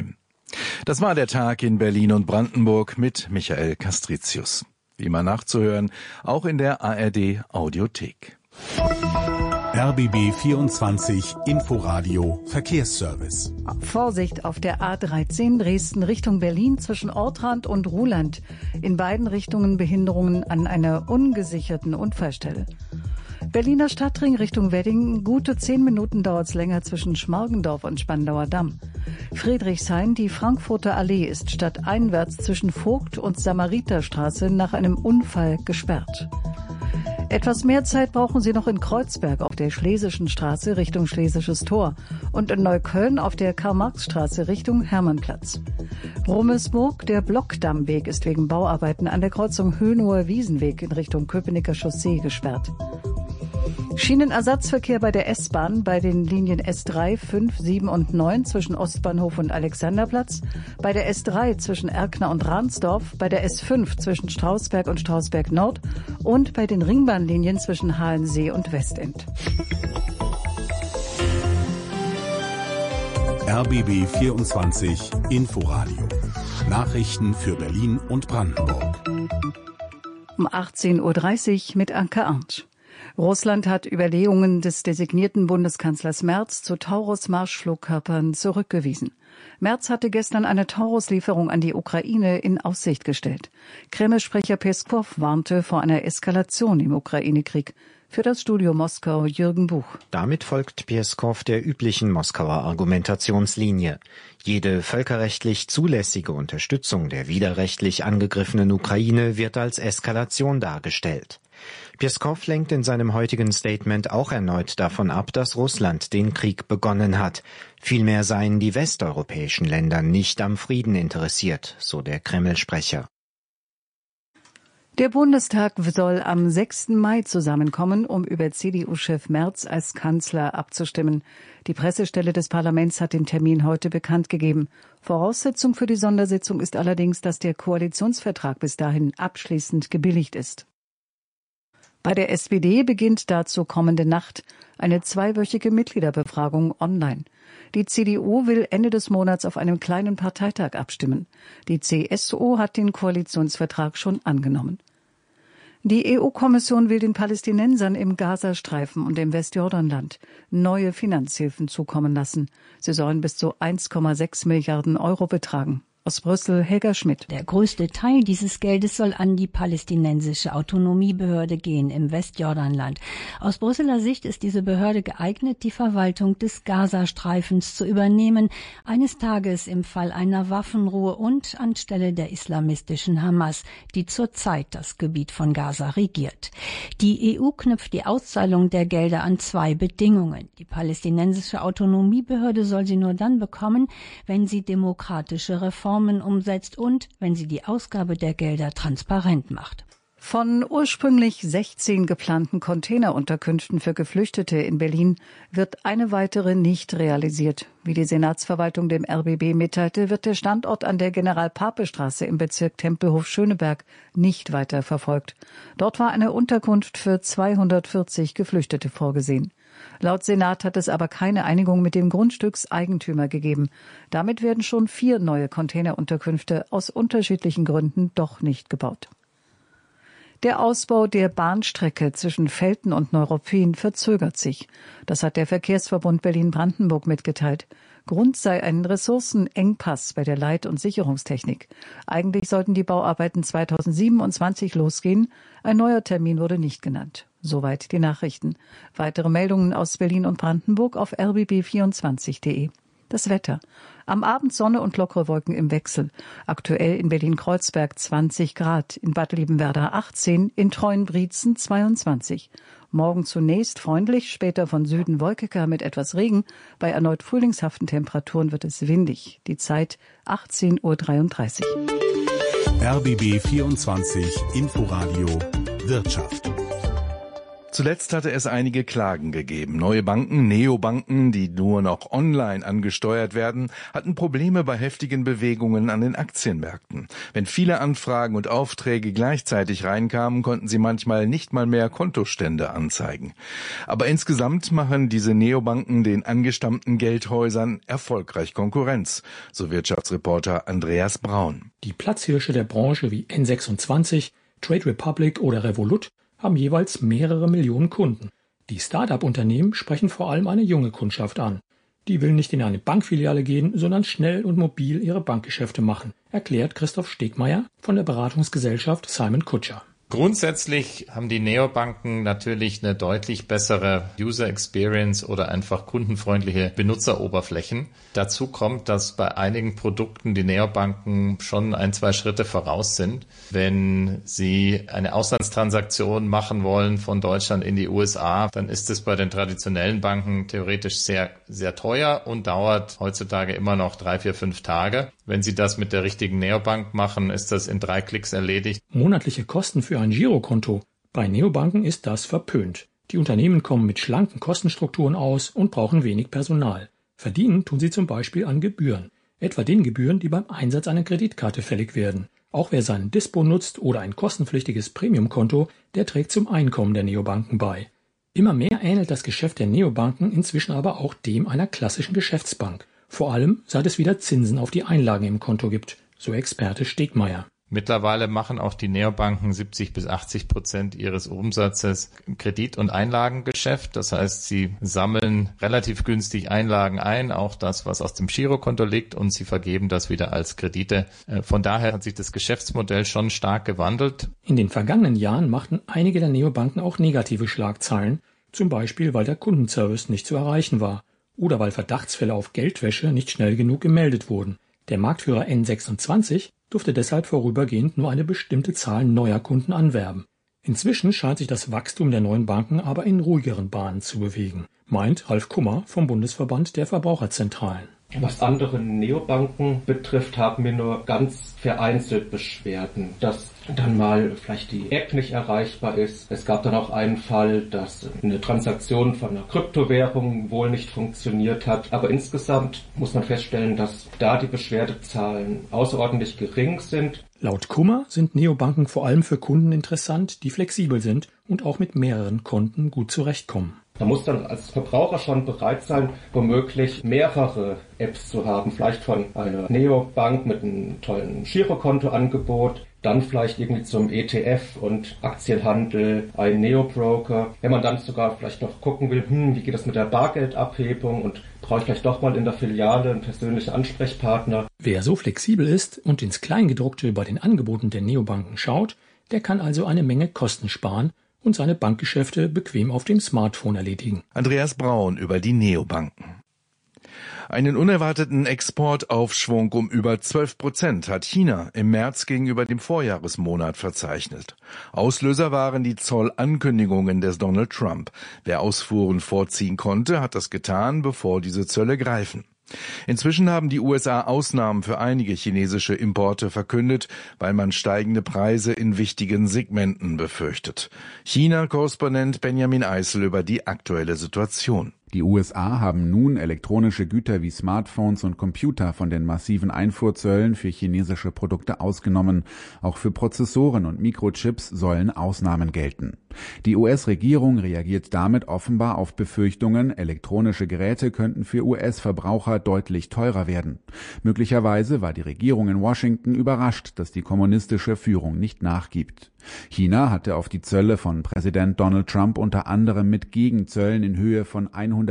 Das war der Tag in Berlin und Brandenburg mit Michael Castricius. Wie immer nachzuhören, auch in der ARD Audiothek. RBB 24 Inforadio Verkehrsservice. Vorsicht auf der A13 Dresden Richtung Berlin zwischen Ortrand und Ruhland. In beiden Richtungen Behinderungen an einer ungesicherten Unfallstelle. Berliner Stadtring Richtung Wedding. Gute 10 Minuten dauert es länger zwischen Schmargendorf und Spandauer Damm. Friedrichshain, die Frankfurter Allee ist stadteinwärts zwischen Vogt und Samariterstraße nach einem Unfall gesperrt. Etwas mehr Zeit brauchen Sie noch in Kreuzberg auf der Schlesischen Straße Richtung Schlesisches Tor und in Neukölln auf der Karl-Marx-Straße Richtung Hermannplatz. Rummelsburg, der Blockdammweg ist wegen Bauarbeiten an der Kreuzung Hönower-Wiesenweg in Richtung Köpenicker Chaussee gesperrt. Schienenersatzverkehr bei der S-Bahn bei den Linien S3, 5, 7 und 9 zwischen Ostbahnhof und Alexanderplatz, bei der S3 zwischen Erkner und Ransdorf, bei der S5 zwischen Strausberg und Strausberg Nord und bei den Ringbahnlinien zwischen Halensee und Westend. RBB 24 Inforadio. Nachrichten für Berlin und Brandenburg. Um 18.30 Uhr mit Anke Arndt. Russland hat Überlegungen des designierten Bundeskanzlers Merz zu Taurus-Marschflugkörpern zurückgewiesen. Merz hatte gestern eine Taurus-Lieferung an die Ukraine in Aussicht gestellt. Kreml-Sprecher Peskow warnte vor einer Eskalation im Ukraine-Krieg. Für das Studio Moskau Jürgen Buch. Damit folgt Peskow der üblichen Moskauer Argumentationslinie. Jede völkerrechtlich zulässige Unterstützung der widerrechtlich angegriffenen Ukraine wird als Eskalation dargestellt. Peskow lenkt in seinem heutigen Statement auch erneut davon ab, dass Russland den Krieg begonnen hat. Vielmehr seien die westeuropäischen Länder nicht am Frieden interessiert, so der Kreml-Sprecher. Der Bundestag soll am 6. Mai zusammenkommen, um über CDU-Chef Merz als Kanzler abzustimmen. Die Pressestelle des Parlaments hat den Termin heute bekannt gegeben. Voraussetzung für die Sondersitzung ist allerdings, dass der Koalitionsvertrag bis dahin abschließend gebilligt ist. Bei der SPD beginnt dazu kommende Nacht eine 2-wöchige Mitgliederbefragung online. Die CDU will Ende des Monats auf einem kleinen Parteitag abstimmen. Die CSU hat den Koalitionsvertrag schon angenommen. Die EU-Kommission will den Palästinensern im Gazastreifen und im Westjordanland neue Finanzhilfen zukommen lassen. Sie sollen bis zu 1,6 Milliarden Euro betragen. Aus Brüssel, Helga Schmidt. Der größte Teil dieses Geldes soll an die palästinensische Autonomiebehörde gehen im Westjordanland. Aus Brüsseler Sicht ist diese Behörde geeignet, die Verwaltung des Gazastreifens zu übernehmen, eines Tages im Fall einer Waffenruhe und anstelle der islamistischen Hamas, die zurzeit das Gebiet von Gaza regiert. Die EU knüpft die Auszahlung der Gelder an 2 Bedingungen. Die palästinensische Autonomiebehörde soll sie nur dann bekommen, wenn sie demokratische Reformen umsetzt und wenn sie die Ausgabe der Gelder transparent macht. Von ursprünglich 16 geplanten Containerunterkünften für Geflüchtete in Berlin wird eine weitere nicht realisiert. Wie die Senatsverwaltung dem RBB mitteilte, wird der Standort an der General-Pape-Straße im Bezirk Tempelhof-Schöneberg nicht weiter verfolgt. Dort war eine Unterkunft für 240 Geflüchtete vorgesehen. Laut Senat hat es aber keine Einigung mit dem Grundstückseigentümer gegeben. Damit werden schon 4 neue Containerunterkünfte aus unterschiedlichen Gründen doch nicht gebaut. Der Ausbau der Bahnstrecke zwischen Velten und Neuruppin verzögert sich. Das hat der Verkehrsverbund Berlin-Brandenburg mitgeteilt. Grund sei ein Ressourcenengpass bei der Leit- und Sicherungstechnik. Eigentlich sollten die Bauarbeiten 2027 losgehen. Ein neuer Termin wurde nicht genannt. Soweit die Nachrichten. Weitere Meldungen aus Berlin und Brandenburg auf rbb24.de. Das Wetter. Am Abend Sonne und lockere Wolken im Wechsel. Aktuell in Berlin-Kreuzberg 20 Grad, in Bad Liebenwerda 18, in Treuenbrietzen 22. Morgen zunächst freundlich, später von Süden wolkiger mit etwas Regen. Bei erneut frühlingshaften Temperaturen wird es windig. Die Zeit 18.33 Uhr. RBB 24 Inforadio Wirtschaft. Zuletzt hatte es einige Klagen gegeben. Neue Banken, Neobanken, die nur noch online angesteuert werden, hatten Probleme bei heftigen Bewegungen an den Aktienmärkten. Wenn viele Anfragen und Aufträge gleichzeitig reinkamen, konnten sie manchmal nicht mal mehr Kontostände anzeigen. Aber insgesamt machen diese Neobanken den angestammten Geldhäusern erfolgreich Konkurrenz, so Wirtschaftsreporter Andreas Braun. Die Platzhirsche der Branche wie N26, Trade Republic oder Revolut haben jeweils mehrere Millionen Kunden. Die Start-up-Unternehmen sprechen vor allem eine junge Kundschaft an. Die will nicht in eine Bankfiliale gehen, sondern schnell und mobil ihre Bankgeschäfte machen, erklärt Christoph Stegmeier von der Beratungsgesellschaft Simon Kutscher. Grundsätzlich haben die Neobanken natürlich eine deutlich bessere User Experience oder einfach kundenfreundliche Benutzeroberflächen. Dazu kommt, dass bei einigen Produkten die Neobanken schon 1-2 Schritte voraus sind. Wenn Sie eine Auslandstransaktion machen wollen von Deutschland in die USA, dann ist es bei den traditionellen Banken theoretisch sehr, sehr teuer und dauert heutzutage immer noch 3, 4, 5 Tage. Wenn Sie das mit der richtigen Neobank machen, ist das in 3 Klicks erledigt. Monatliche Kosten für ein Girokonto. Bei Neobanken ist das verpönt. Die Unternehmen kommen mit schlanken Kostenstrukturen aus und brauchen wenig Personal. Verdienen tun sie zum Beispiel an Gebühren. Etwa den Gebühren, die beim Einsatz einer Kreditkarte fällig werden. Auch wer seinen Dispo nutzt oder ein kostenpflichtiges Premiumkonto, der trägt zum Einkommen der Neobanken bei. Immer mehr ähnelt das Geschäft der Neobanken inzwischen aber auch dem einer klassischen Geschäftsbank. Vor allem, seit es wieder Zinsen auf die Einlagen im Konto gibt, so Experte Stegmeier. Mittlerweile machen auch die Neobanken 70-80% ihres Umsatzes im Kredit- und Einlagengeschäft. Das heißt, sie sammeln relativ günstig Einlagen ein, auch das, was aus dem Girokonto liegt, und sie vergeben das wieder als Kredite. Von daher hat sich das Geschäftsmodell schon stark gewandelt. In den vergangenen Jahren machten einige der Neobanken auch negative Schlagzeilen, zum Beispiel weil der Kundenservice nicht zu erreichen war oder weil Verdachtsfälle auf Geldwäsche nicht schnell genug gemeldet wurden. Der Marktführer N26 durfte deshalb vorübergehend nur eine bestimmte Zahl neuer Kunden anwerben. Inzwischen scheint sich das Wachstum der neuen Banken aber in ruhigeren Bahnen zu bewegen, meint Ralf Kummer vom Bundesverband der Verbraucherzentralen. Was andere Neobanken betrifft, haben wir nur ganz vereinzelt Beschwerden, dass dann mal vielleicht die App nicht erreichbar ist. Es gab dann auch einen Fall, dass eine Transaktion von einer Kryptowährung wohl nicht funktioniert hat. Aber insgesamt muss man feststellen, dass da die Beschwerdezahlen außerordentlich gering sind. Laut Kummer sind Neobanken vor allem für Kunden interessant, die flexibel sind und auch mit mehreren Konten gut zurechtkommen. Da muss dann als Verbraucher schon bereit sein, womöglich mehrere Apps zu haben. Vielleicht von einer Neobank mit einem tollen Girokontoangebot, dann vielleicht irgendwie zum ETF und Aktienhandel, ein Neobroker. Wenn man dann sogar vielleicht noch gucken will, wie geht das mit der Bargeldabhebung und brauche ich vielleicht doch mal in der Filiale einen persönlichen Ansprechpartner. Wer so flexibel ist und ins Kleingedruckte bei den Angeboten der Neobanken schaut, der kann also eine Menge Kosten sparen und seine Bankgeschäfte bequem auf dem Smartphone erledigen. Andreas Braun über die Neobanken. Einen unerwarteten Exportaufschwung um über 12% hat China im März gegenüber dem Vorjahresmonat verzeichnet. Auslöser waren die Zollankündigungen des Donald Trump. Wer Ausfuhren vorziehen konnte, hat das getan, bevor diese Zölle greifen. Inzwischen haben die USA Ausnahmen für einige chinesische Importe verkündet, weil man steigende Preise in wichtigen Segmenten befürchtet. China-Korrespondent Benjamin Eisel über die aktuelle Situation. Die USA haben nun elektronische Güter wie Smartphones und Computer von den massiven Einfuhrzöllen für chinesische Produkte ausgenommen. Auch für Prozessoren und Mikrochips sollen Ausnahmen gelten. Die US-Regierung reagiert damit offenbar auf Befürchtungen, elektronische Geräte könnten für US-Verbraucher deutlich teurer werden. Möglicherweise war die Regierung in Washington überrascht, dass die kommunistische Führung nicht nachgibt. China hatte auf die Zölle von Präsident Donald Trump unter anderem mit Gegenzöllen in Höhe von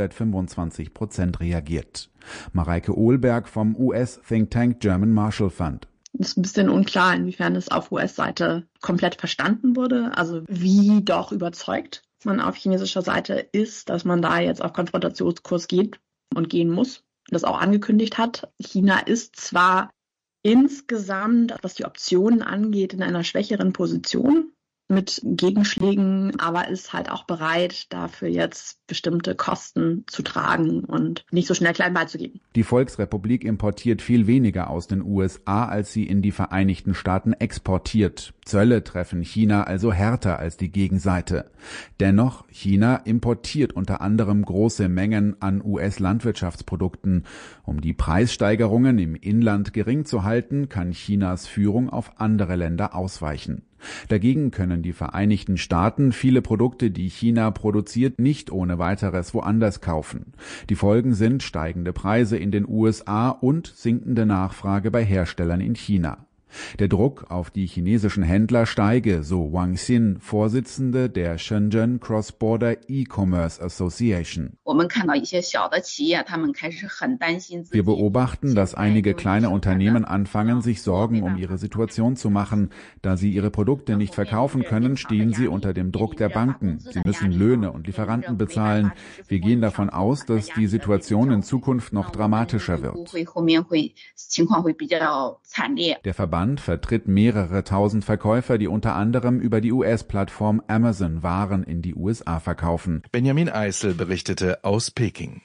125% reagiert. Mareike Ohlberg vom US-Think-Tank German Marshall Fund. Es ist ein bisschen unklar, inwiefern es auf US-Seite komplett verstanden wurde, also wie doch überzeugt man auf chinesischer Seite ist, dass man da jetzt auf Konfrontationskurs geht und gehen muss und das auch angekündigt hat. China ist zwar insgesamt, was die Optionen angeht, in einer schwächeren Position. mit Gegenschlägen, aber ist halt auch bereit, dafür jetzt bestimmte Kosten zu tragen und nicht so schnell klein beizugeben. Die Volksrepublik importiert viel weniger aus den USA, als sie in die Vereinigten Staaten exportiert. Zölle treffen China also härter als die Gegenseite. Dennoch, China importiert unter anderem große Mengen an US-Landwirtschaftsprodukten. Um die Preissteigerungen im Inland gering zu halten, kann Chinas Führung auf andere Länder ausweichen. Dagegen können die Vereinigten Staaten viele Produkte, die China produziert, nicht ohne weiteres woanders kaufen. Die Folgen sind steigende Preise in den USA und sinkende Nachfrage bei Herstellern in China. Der Druck auf die chinesischen Händler steige, so Wang Xin, Vorsitzende der Shenzhen Cross-Border E-Commerce Association. Wir beobachten, dass einige kleine Unternehmen anfangen, sich Sorgen um ihre Situation zu machen. Da sie ihre Produkte nicht verkaufen können, stehen sie unter dem Druck der Banken. Sie müssen Löhne und Lieferanten bezahlen. Wir gehen davon aus, dass die Situation in Zukunft noch dramatischer wird. Der Verband vertritt mehrere tausend Verkäufer, die unter anderem über die US-Plattform Amazon Waren in die USA verkaufen. Benjamin Eisel berichtete aus Peking.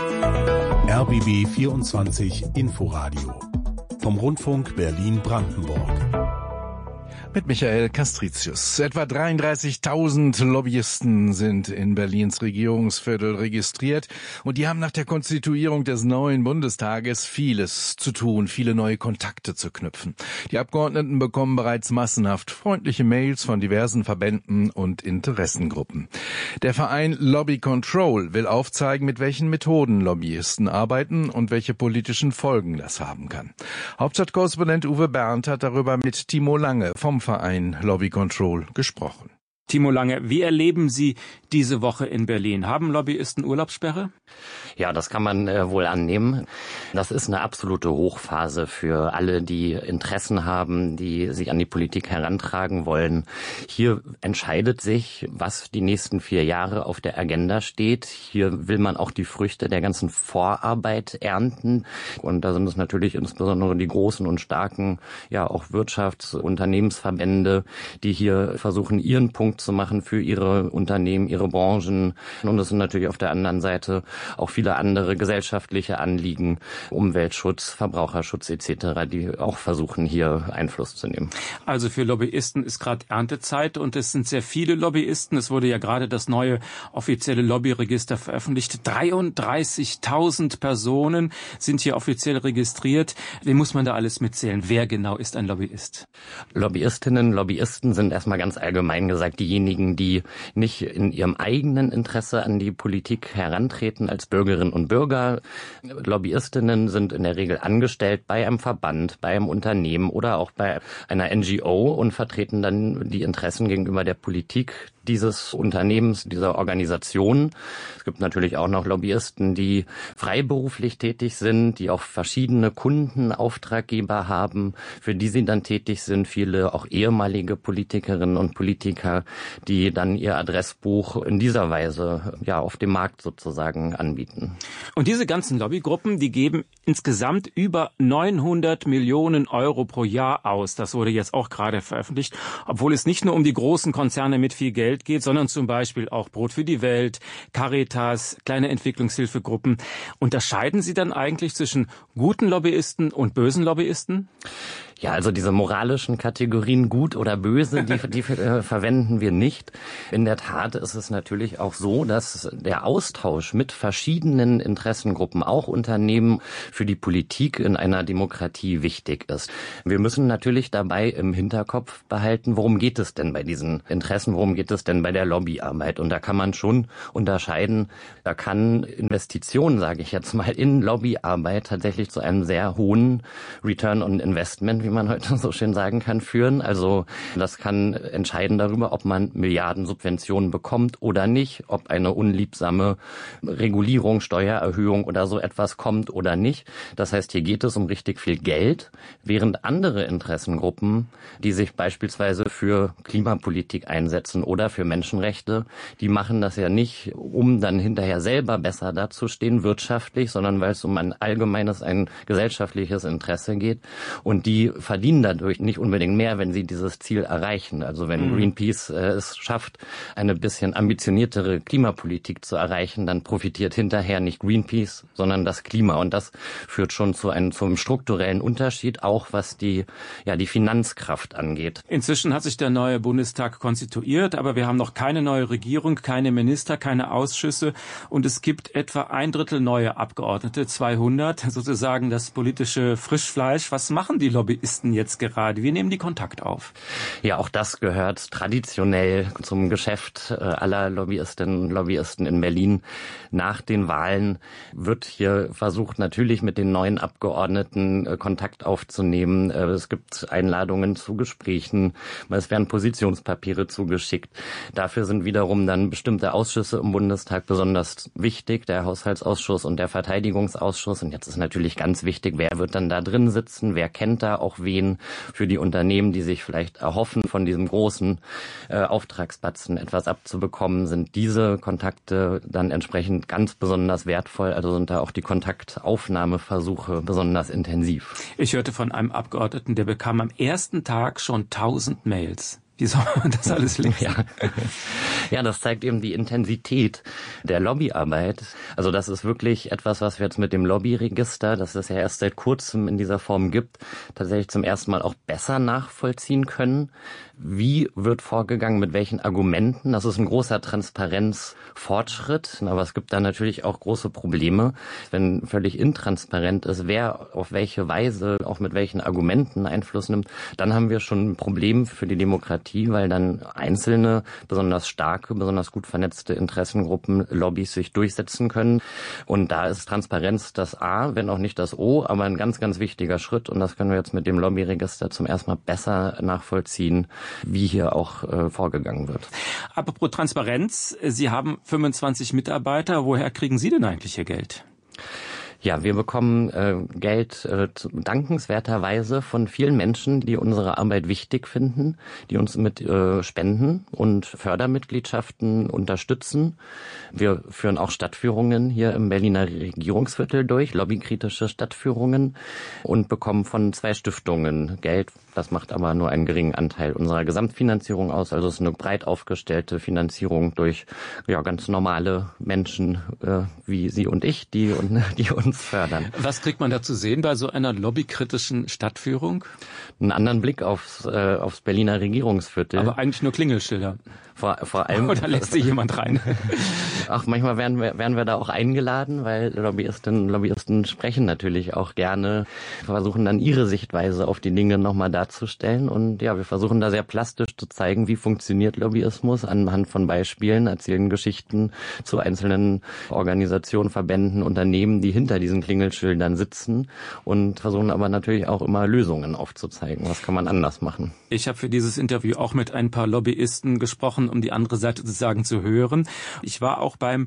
RBB 24 Inforadio vom Rundfunk Berlin-Brandenburg. Mit Michael Castricius. Etwa 33.000 Lobbyisten sind in Berlins Regierungsviertel registriert und die haben nach der Konstituierung des neuen Bundestages vieles zu tun, viele neue Kontakte zu knüpfen. Die Abgeordneten bekommen bereits massenhaft freundliche Mails von diversen Verbänden und Interessengruppen. Der Verein Lobby Control will aufzeigen, mit welchen Methoden Lobbyisten arbeiten und welche politischen Folgen das haben kann. Hauptstadtkorrespondent Uwe Berndt hat darüber mit Timo Lange vom Verein Lobby Control gesprochen. Timo Lange, wie erleben Sie diese Woche in Berlin? Haben Lobbyisten Urlaubssperre? Ja, das kann man wohl annehmen. Das ist eine absolute Hochphase für alle, die Interessen haben, die sich an die Politik herantragen wollen. Hier entscheidet sich, was die nächsten 4 Jahre auf der Agenda steht. Hier will man auch die Früchte der ganzen Vorarbeit ernten. Und da sind es natürlich insbesondere die großen und starken, ja auch Wirtschafts-, Unternehmensverbände, die hier versuchen, ihren Punkt zu machen für ihre Unternehmen, ihre Branchen. Und es sind natürlich auf der anderen Seite auch viele andere gesellschaftliche Anliegen, Umweltschutz, Verbraucherschutz etc., die auch versuchen, hier Einfluss zu nehmen. Also für Lobbyisten ist gerade Erntezeit und es sind sehr viele Lobbyisten. Es wurde ja gerade das neue offizielle Lobbyregister veröffentlicht. 33.000 Personen sind hier offiziell registriert. Wie muss man da alles mitzählen? Wer genau ist ein Lobbyist? Lobbyistinnen, Lobbyisten sind erstmal ganz allgemein gesagt diejenigen, die nicht in ihrem eigenen Interesse an die Politik herantreten als Bürgerinnen und Bürger. Lobbyistinnen sind in der Regel angestellt bei einem Verband, bei einem Unternehmen oder auch bei einer NGO und vertreten dann die Interessen gegenüber der Politik dieses Unternehmens, dieser Organisation. Es gibt natürlich auch noch Lobbyisten, die freiberuflich tätig sind, die auch verschiedene Kunden, Auftraggeber haben, für die sie dann tätig sind. Viele auch ehemalige Politikerinnen und Politiker, die dann ihr Adressbuch in dieser Weise ja auf dem Markt sozusagen anbieten. Und diese ganzen Lobbygruppen, die geben insgesamt über 900 Millionen Euro pro Jahr aus. Das wurde jetzt auch gerade veröffentlicht, obwohl es nicht nur um die großen Konzerne mit viel Geld geht, sondern zum Beispiel auch Brot für die Welt, Caritas, kleine Entwicklungshilfegruppen. Unterscheiden Sie dann eigentlich zwischen guten Lobbyisten und bösen Lobbyisten? Ja, also diese moralischen Kategorien gut oder böse, die verwenden wir nicht. In der Tat ist es natürlich auch so, dass der Austausch mit verschiedenen Interessengruppen, auch Unternehmen, für die Politik in einer Demokratie wichtig ist. Wir müssen natürlich dabei im Hinterkopf behalten, worum geht es denn bei diesen Interessen, worum geht es denn bei der Lobbyarbeit? Und da kann man schon unterscheiden, da kann Investitionen, sage ich jetzt mal, in Lobbyarbeit tatsächlich zu einem sehr hohen Return on Investment, wie man heute so schön sagen kann, führen. Also das kann entscheiden darüber, ob man Milliardensubventionen bekommt oder nicht, ob eine unliebsame Regulierung, Steuererhöhung oder so etwas kommt oder nicht. Das heißt, hier geht es um richtig viel Geld, während andere Interessengruppen, die sich beispielsweise für Klimapolitik einsetzen oder für Menschenrechte, die machen das ja nicht, um dann hinterher selber besser dazustehen, wirtschaftlich, sondern weil es um ein allgemeines, ein gesellschaftliches Interesse geht. Und die verdienen dadurch nicht unbedingt mehr, wenn sie dieses Ziel erreichen. Also wenn Greenpeace es schafft, eine bisschen ambitioniertere Klimapolitik zu erreichen, dann profitiert hinterher nicht Greenpeace, sondern das Klima. Und das führt schon zum strukturellen Unterschied, auch was die Finanzkraft angeht. Inzwischen hat sich der neue Bundestag konstituiert, aber wir haben noch keine neue Regierung, keine Minister, keine Ausschüsse und es gibt etwa 1/3 neue Abgeordnete, 200, sozusagen das politische Frischfleisch. Was machen die Lobbyisten jetzt gerade? Wie nehmen die Kontakt auf? Ja, auch das gehört traditionell zum Geschäft aller Lobbyistinnen und Lobbyisten in Berlin. Nach den Wahlen wird hier versucht, natürlich mit den neuen Abgeordneten Kontakt aufzunehmen. Es gibt Einladungen zu Gesprächen, es werden Positionspapiere zugeschickt. Dafür sind wiederum dann bestimmte Ausschüsse im Bundestag besonders wichtig, der Haushaltsausschuss und der Verteidigungsausschuss. Und jetzt ist natürlich ganz wichtig, wer wird dann da drin sitzen, wer kennt da auch wen für die Unternehmen, die sich vielleicht erhoffen, von diesem großen Auftragsbatzen etwas abzubekommen, sind diese Kontakte dann entsprechend ganz besonders wertvoll. Also sind da auch die Kontaktaufnahmeversuche besonders intensiv. Ich hörte von einem Abgeordneten, der bekam am ersten Tag schon 1000 Mails. Wie soll man das alles lesen? Ja, das zeigt eben die Intensität der Lobbyarbeit. Also das ist wirklich etwas, was wir jetzt mit dem Lobbyregister, das es ja erst seit kurzem in dieser Form gibt, tatsächlich zum ersten Mal auch besser nachvollziehen können. Wie wird vorgegangen, mit welchen Argumenten? Das ist ein großer Transparenzfortschritt, aber es gibt da natürlich auch große Probleme, wenn völlig intransparent ist, wer auf welche Weise, auch mit welchen Argumenten Einfluss nimmt. Dann haben wir schon ein Problem für die Demokratie, weil dann einzelne, besonders starke, besonders gut vernetzte Interessengruppen, Lobbys sich durchsetzen können. Und da ist Transparenz das A, wenn auch nicht das O, aber ein ganz, ganz wichtiger Schritt. Und das können wir jetzt mit dem Lobbyregister zum ersten Mal besser nachvollziehen, wie hier auch vorgegangen wird. Apropos Transparenz, Sie haben 25 Mitarbeiter. Woher kriegen Sie denn eigentlich Ihr Geld? Ja, wir bekommen Geld dankenswerterweise von vielen Menschen, die unsere Arbeit wichtig finden, die uns mit Spenden und Fördermitgliedschaften unterstützen. Wir führen auch Stadtführungen hier im Berliner Regierungsviertel durch, lobbykritische Stadtführungen, und bekommen von 2 Stiftungen Geld. Das macht aber nur einen geringen Anteil unserer Gesamtfinanzierung aus. Also es ist eine breit aufgestellte Finanzierung durch ganz normale Menschen wie Sie und ich, die uns fördern. Was kriegt man da zu sehen bei so einer lobbykritischen Stadtführung? Einen anderen Blick aufs Berliner Regierungsviertel. Aber eigentlich nur Klingelschilder. Vor allem. Oder lässt sich jemand rein? Ach, manchmal werden wir da auch eingeladen, weil Lobbyistinnen und Lobbyisten sprechen natürlich auch gerne, versuchen dann ihre Sichtweise auf die Dinge nochmal darzustellen. Und ja, wir versuchen da sehr plastisch zu zeigen, wie funktioniert Lobbyismus anhand von Beispielen, erzählen Geschichten zu einzelnen Organisationen, Verbänden, Unternehmen, die hinter diesen Klingelschildern sitzen, und versuchen aber natürlich auch immer Lösungen aufzuzeigen. Was kann man anders machen? Ich habe für dieses Interview auch mit ein paar Lobbyisten gesprochen, um die andere Seite sozusagen zu hören. Ich war auch beim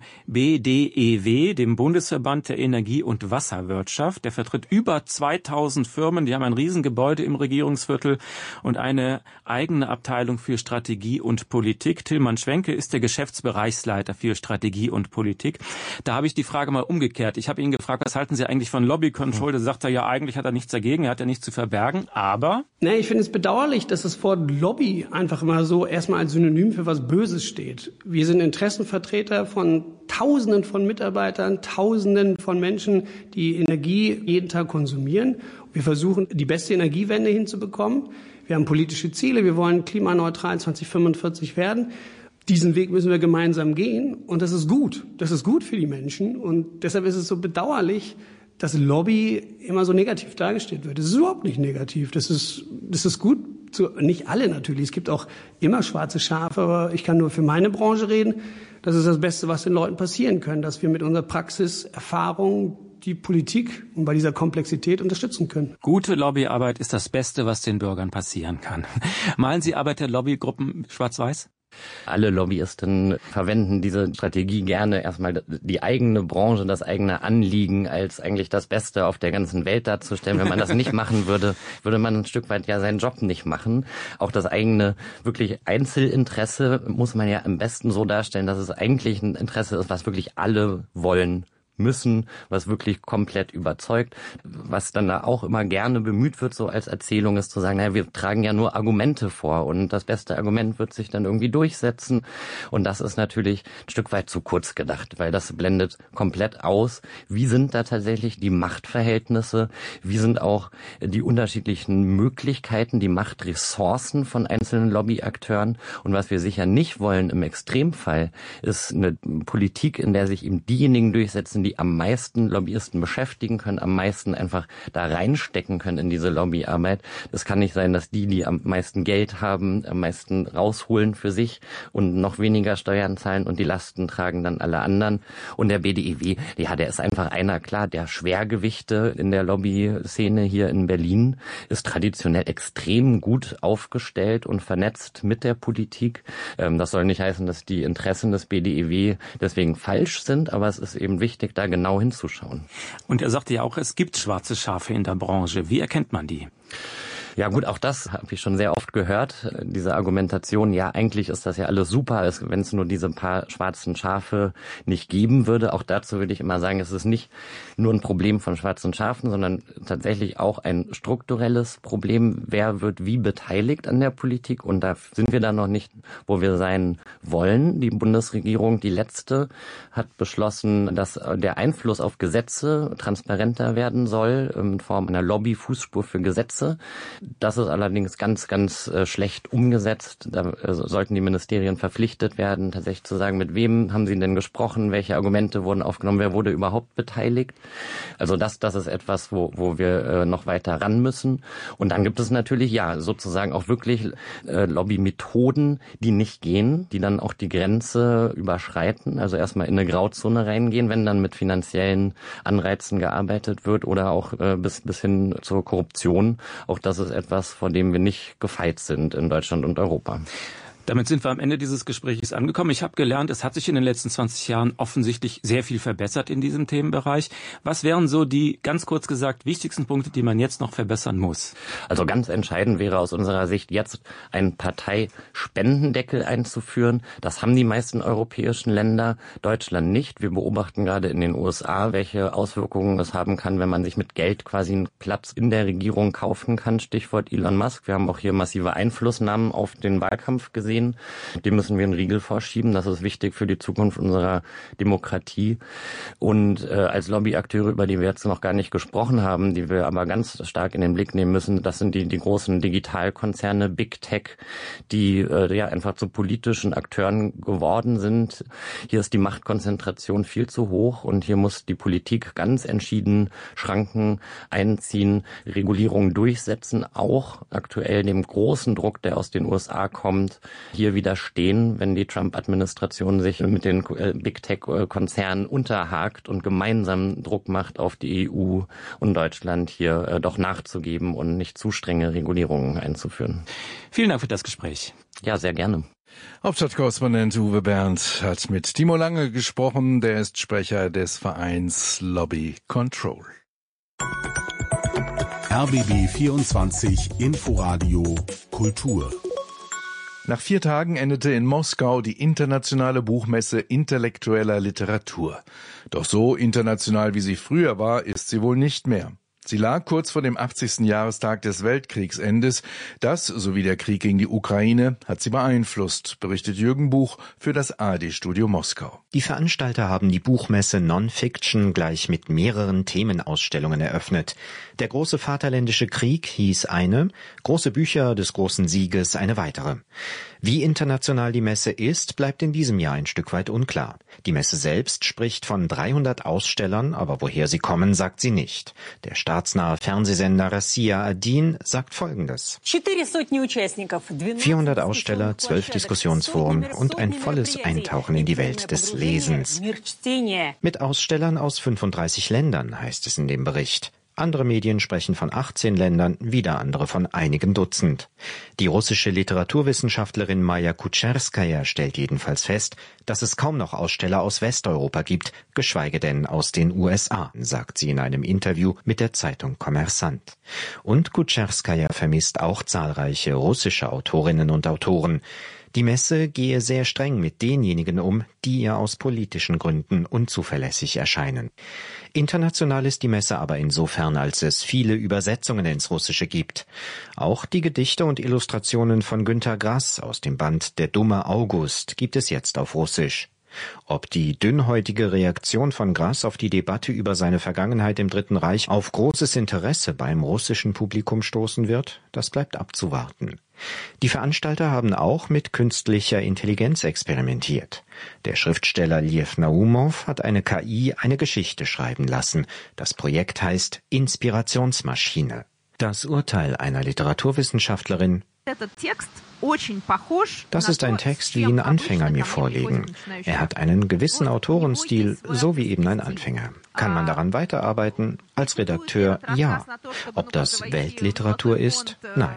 BDEW, dem Bundesverband der Energie- und Wasserwirtschaft. Der vertritt über 2000 Firmen. Die haben ein Riesengebäude im Regierungsviertel und eine eigene Abteilung für Strategie und Politik. Tillmann Schwenke ist der Geschäftsbereichsleiter für Strategie und Politik. Da habe ich die Frage mal umgekehrt. Ich habe ihn gefragt, was halten Sie eigentlich von Lobby Control? Da sagt er, ja, eigentlich hat er nichts dagegen, er hat ja nichts zu verbergen, aber... Nee, ich finde es bedauerlich, dass das Wort Lobby einfach immer so erstmal als Synonym für was Böses steht. Wir sind Interessenvertreter von Tausenden von Mitarbeitern, Tausenden von Menschen, die Energie jeden Tag konsumieren. Wir versuchen, die beste Energiewende hinzubekommen. Wir haben politische Ziele, wir wollen klimaneutral 2045 werden. Diesen Weg müssen wir gemeinsam gehen, und das ist gut. Das ist gut für die Menschen, und deshalb ist es so bedauerlich, dass Lobby immer so negativ dargestellt wird. Das ist überhaupt nicht negativ. Das ist gut. Nicht alle natürlich. Es gibt auch immer schwarze Schafe, aber ich kann nur für meine Branche reden. Das ist das Beste, was den Leuten passieren kann, dass wir mit unserer Praxis, Erfahrung die Politik und bei dieser Komplexität unterstützen können. Gute Lobbyarbeit ist das Beste, was den Bürgern passieren kann. Malen Sie Arbeit der Lobbygruppen schwarz-weiß? Alle Lobbyisten verwenden diese Strategie gerne, erstmal die eigene Branche, das eigene Anliegen als eigentlich das Beste auf der ganzen Welt darzustellen. Wenn man das nicht machen würde, würde man ein Stück weit ja seinen Job nicht machen. Auch das eigene wirklich Einzelinteresse muss man ja am besten so darstellen, dass es eigentlich ein Interesse ist, was wirklich alle wollen müssen, was wirklich komplett überzeugt. Was dann da auch immer gerne bemüht wird, so als Erzählung, ist zu sagen, naja, wir tragen ja nur Argumente vor und das beste Argument wird sich dann irgendwie durchsetzen. Und das ist natürlich ein Stück weit zu kurz gedacht, weil das blendet komplett aus, wie sind da tatsächlich die Machtverhältnisse, wie sind auch die unterschiedlichen Möglichkeiten, die Machtressourcen von einzelnen Lobbyakteuren. Und was wir sicher nicht wollen im Extremfall, ist eine Politik, in der sich eben diejenigen durchsetzen, die am meisten Lobbyisten beschäftigen können, am meisten einfach da reinstecken können in diese Lobbyarbeit. Es kann nicht sein, dass die am meisten Geld haben, am meisten rausholen für sich und noch weniger Steuern zahlen und die Lasten tragen dann alle anderen. Und der BDEW, ja, der ist einfach einer, klar, der Schwergewichte in der Lobbyszene hier in Berlin, ist traditionell extrem gut aufgestellt und vernetzt mit der Politik. Das soll nicht heißen, dass die Interessen des BDEW deswegen falsch sind, aber es ist eben wichtig, da genau hinzuschauen. Und er sagte ja auch, es gibt schwarze Schafe in der Branche. Wie erkennt man die? Ja gut, auch das habe ich schon sehr oft gehört, diese Argumentation, ja eigentlich ist das ja alles super, wenn es nur diese paar schwarzen Schafe nicht geben würde. Auch dazu würde ich immer sagen, es ist nicht nur ein Problem von schwarzen Schafen, sondern tatsächlich auch ein strukturelles Problem. Wer wird wie beteiligt an der Politik? Und da sind wir dann noch nicht, wo wir sein wollen. Die Bundesregierung, die letzte, hat beschlossen, dass der Einfluss auf Gesetze transparenter werden soll in Form einer Lobby-Fußspur für Gesetze. Das ist allerdings ganz, ganz schlecht umgesetzt. Da sollten die Ministerien verpflichtet werden, tatsächlich zu sagen, mit wem haben sie denn gesprochen, welche Argumente wurden aufgenommen, wer wurde überhaupt beteiligt. Also das ist etwas, wo wir noch weiter ran müssen. Und dann gibt es natürlich, ja, sozusagen auch wirklich Lobbymethoden, die nicht gehen, die dann auch die Grenze überschreiten, also erstmal in eine Grauzone reingehen, wenn dann mit finanziellen Anreizen gearbeitet wird oder auch bis hin zur Korruption. Auch das ist etwas, vor dem wir nicht gefeit sind in Deutschland und Europa. Damit sind wir am Ende dieses Gesprächs angekommen. Ich habe gelernt, es hat sich in den letzten 20 Jahren offensichtlich sehr viel verbessert in diesem Themenbereich. Was wären so die, ganz kurz gesagt, wichtigsten Punkte, die man jetzt noch verbessern muss? Also ganz entscheidend wäre aus unserer Sicht jetzt einen Parteispendendeckel einzuführen. Das haben die meisten europäischen Länder, Deutschland nicht. Wir beobachten gerade in den USA, welche Auswirkungen es haben kann, wenn man sich mit Geld quasi einen Platz in der Regierung kaufen kann. Stichwort Elon Musk. Wir haben auch hier massive Einflussnahmen auf den Wahlkampf gesehen. Dem müssen wir einen Riegel vorschieben. Das ist wichtig für die Zukunft unserer Demokratie. Und als Lobbyakteure, über die wir jetzt noch gar nicht gesprochen haben, die wir aber ganz stark in den Blick nehmen müssen, das sind die großen Digitalkonzerne, Big Tech, die ja einfach zu politischen Akteuren geworden sind. Hier ist die Machtkonzentration viel zu hoch und hier muss die Politik ganz entschieden Schranken einziehen, Regulierungen durchsetzen, auch aktuell dem großen Druck, der aus den USA kommt, hier widerstehen, wenn die Trump-Administration sich mit den Big Tech-Konzernen unterhakt und gemeinsam Druck macht auf die EU und Deutschland, hier doch nachzugeben und nicht zu strenge Regulierungen einzuführen. Vielen Dank für das Gespräch. Ja, sehr gerne. Hauptstadtkorrespondent Uwe Berndt hat mit Timo Lange gesprochen. Der ist Sprecher des Vereins Lobby Control. RBB 24 Inforadio Kultur. Nach 4 Tagen endete in Moskau die internationale Buchmesse intellektueller Literatur. Doch so international, wie sie früher war, ist sie wohl nicht mehr. Sie lag kurz vor dem 80. Jahrestag des Weltkriegsendes. Das, sowie der Krieg gegen die Ukraine, hat sie beeinflusst, berichtet Jürgen Buch für das ARD-Studio Moskau. Die Veranstalter haben die Buchmesse Non-Fiction gleich mit mehreren Themenausstellungen eröffnet. Der große Vaterländische Krieg hieß eine, große Bücher des großen Sieges eine weitere. Wie international die Messe ist, bleibt in diesem Jahr ein Stück weit unklar. Die Messe selbst spricht von 300 Ausstellern, aber woher sie kommen, sagt sie nicht. Der staatsnahe Fernsehsender Rossiya 1 sagt Folgendes. 400 Aussteller, 12 Diskussionsforen und ein volles Eintauchen in die Welt des Lesens. Mit Ausstellern aus 35 Ländern, heißt es in dem Bericht. Andere Medien sprechen von 18 Ländern, wieder andere von einigen Dutzend. Die russische Literaturwissenschaftlerin Maja Kutscherskaja stellt jedenfalls fest, dass es kaum noch Aussteller aus Westeuropa gibt, geschweige denn aus den USA, sagt sie in einem Interview mit der Zeitung Kommersant. Und Kutscherskaja vermisst auch zahlreiche russische Autorinnen und Autoren. Die Messe gehe sehr streng mit denjenigen um, die ihr aus politischen Gründen unzuverlässig erscheinen. International ist die Messe aber insofern, als es viele Übersetzungen ins Russische gibt. Auch die Gedichte und Illustrationen von Günter Grass aus dem Band Der dumme August gibt es jetzt auf Russisch. Ob die dünnhäutige Reaktion von Grass auf die Debatte über seine Vergangenheit im Dritten Reich auf großes Interesse beim russischen Publikum stoßen wird, das bleibt abzuwarten. Die Veranstalter haben auch mit künstlicher Intelligenz experimentiert. Der Schriftsteller Lew Naumov hat eine KI eine Geschichte schreiben lassen. Das Projekt heißt Inspirationsmaschine. Das Urteil einer Literaturwissenschaftlerin: Das ist ein Text, wie ihn Anfänger mir vorlegen. Er hat einen gewissen Autorenstil, so wie eben ein Anfänger. Kann man daran weiterarbeiten? Als Redakteur ja. Ob das Weltliteratur ist? Nein.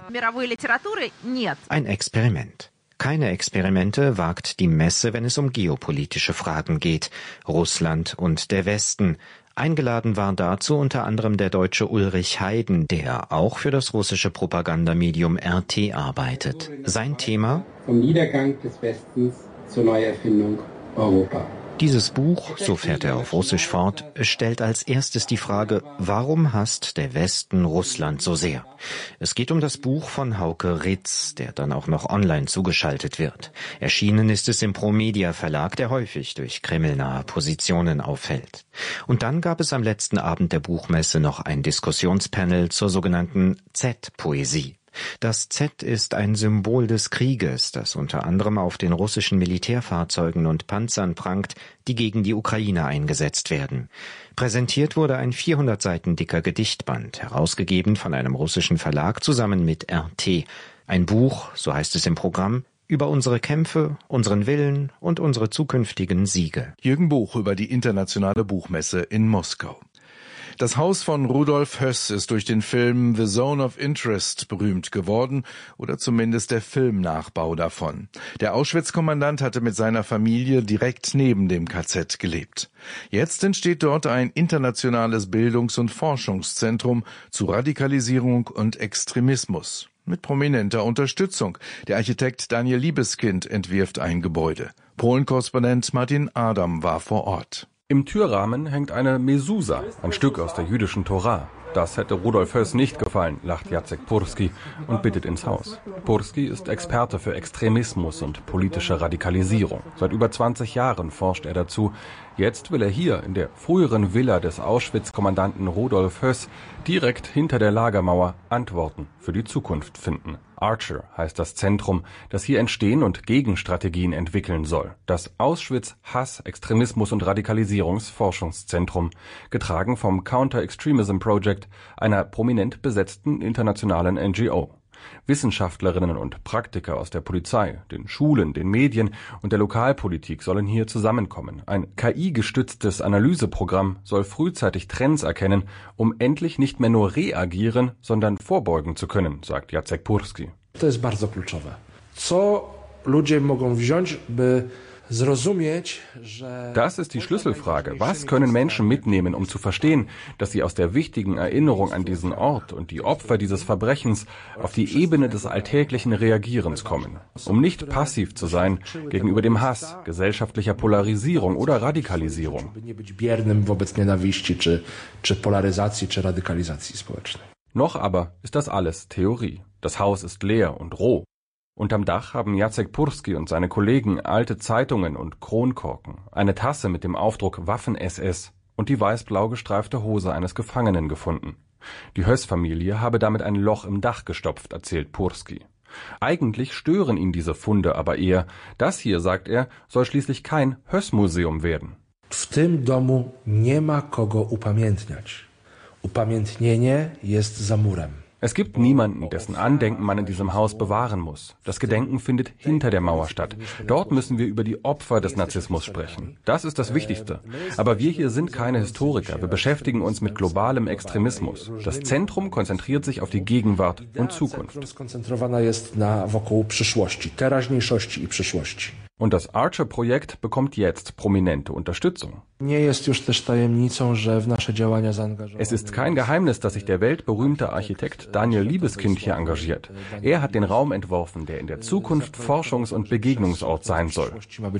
Ein Experiment. Keine Experimente wagt die Messe, wenn es um geopolitische Fragen geht. Russland und der Westen. Eingeladen war dazu unter anderem der Deutsche Ulrich Heiden, der auch für das russische Propagandamedium RT arbeitet. Sein Thema: Vom Niedergang des Westens zur Neuerfindung Europa. Dieses Buch, so fährt er auf Russisch fort, stellt als erstes die Frage, warum hasst der Westen Russland so sehr? Es geht um das Buch von Hauke Ritz, der dann auch noch online zugeschaltet wird. Erschienen ist es im Promedia Verlag, der häufig durch kremlnahe Positionen auffällt. Und dann gab es am letzten Abend der Buchmesse noch ein Diskussionspanel zur sogenannten Z-Poesie. Das Z ist ein Symbol des Krieges, das unter anderem auf den russischen Militärfahrzeugen und Panzern prangt, die gegen die Ukraine eingesetzt werden. Präsentiert wurde ein 400 Seiten dicker Gedichtband, herausgegeben von einem russischen Verlag zusammen mit RT. Ein Buch, so heißt es im Programm, über unsere Kämpfe, unseren Willen und unsere zukünftigen Siege. Jürgen Buch über die internationale Buchmesse in Moskau. Das Haus von Rudolf Höss ist durch den Film The Zone of Interest berühmt geworden, oder zumindest der Filmnachbau davon. Der Auschwitz-Kommandant hatte mit seiner Familie direkt neben dem KZ gelebt. Jetzt entsteht dort ein internationales Bildungs- und Forschungszentrum zu Radikalisierung und Extremismus. Mit prominenter Unterstützung. Der Architekt Daniel Liebeskind entwirft ein Gebäude. Polen-Korrespondent Martin Adam war vor Ort. Im Türrahmen hängt eine Mesusa, ein Stück aus der jüdischen Tora. Das hätte Rudolf Höss nicht gefallen, lacht Jacek Purski und bittet ins Haus. Purski ist Experte für Extremismus und politische Radikalisierung. Seit über 20 Jahren forscht er dazu. Jetzt will er hier in der früheren Villa des Auschwitz-Kommandanten Rudolf Höss direkt hinter der Lagermauer Antworten für die Zukunft finden. Archer heißt das Zentrum, das hier entstehen und Gegenstrategien entwickeln soll. Das Auschwitz-Hass-, Extremismus- und Radikalisierungsforschungszentrum, getragen vom Counter-Extremism Project, einer prominent besetzten internationalen NGO. Wissenschaftlerinnen und Praktiker aus der Polizei, den Schulen, den Medien und der Lokalpolitik sollen hier zusammenkommen. Ein KI-gestütztes Analyseprogramm soll frühzeitig Trends erkennen, um endlich nicht mehr nur reagieren, sondern vorbeugen zu können, sagt Jacek Purski. To jest bardzo kluczowe. Co ludzie mogą wziąć, by zrozumieć, że... Das ist die Schlüsselfrage. Was können Menschen mitnehmen, um zu verstehen, dass sie aus der wichtigen Erinnerung an diesen Ort und die Opfer dieses Verbrechens auf die Ebene des alltäglichen Reagierens kommen, um nicht passiv zu sein gegenüber dem Hass, gesellschaftlicher Polarisierung oder Radikalisierung. Noch aber ist das alles Theorie. Das Haus ist leer und roh. Unterm Dach haben Jacek Purski und seine Kollegen alte Zeitungen und Kronkorken, eine Tasse mit dem Aufdruck Waffen-SS und die weiß-blau gestreifte Hose eines Gefangenen gefunden. Die Höss-Familie habe damit ein Loch im Dach gestopft, erzählt Purski. Eigentlich stören ihn diese Funde aber eher. Das hier, sagt er, soll schließlich kein Höss-Museum werden. W tym domu nie ma kogo upamiętniać. Upamiętnienie jest za murem. Es gibt niemanden, dessen Andenken man in diesem Haus bewahren muss. Das Gedenken findet hinter der Mauer statt. Dort müssen wir über die Opfer des Narzissmus sprechen. Das ist das Wichtigste. Aber wir hier sind keine Historiker. Wir beschäftigen uns mit globalem Extremismus. Das Zentrum konzentriert sich auf die Gegenwart und Zukunft. Und das Archer-Projekt bekommt jetzt prominente Unterstützung. Es ist kein Geheimnis, dass sich der weltberühmte Architekt Daniel Liebeskind hier engagiert. Er hat den Raum entworfen, der in der Zukunft Forschungs- und Begegnungsort sein soll.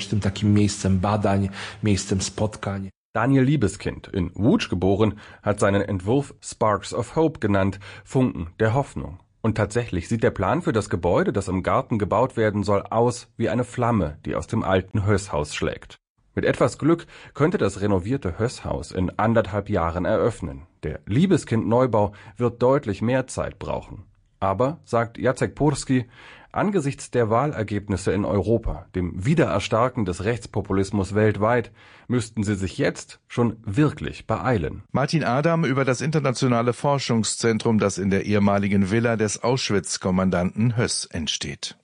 Daniel Liebeskind, in Łódź geboren, hat seinen Entwurf Sparks of Hope genannt, Funken der Hoffnung. Und tatsächlich sieht der Plan für das Gebäude, das im Garten gebaut werden soll, aus wie eine Flamme, die aus dem alten Hösshaus schlägt. Mit etwas Glück könnte das renovierte Hösshaus in 1,5 Jahren eröffnen. Der Liebeskind-Neubau wird deutlich mehr Zeit brauchen. Aber, sagt Jacek Purski, angesichts der Wahlergebnisse in Europa, dem Wiedererstarken des Rechtspopulismus weltweit, müssten sie sich jetzt schon wirklich beeilen. Martin Adam über das internationale Forschungszentrum, das in der ehemaligen Villa des Auschwitz-Kommandanten Höss entsteht.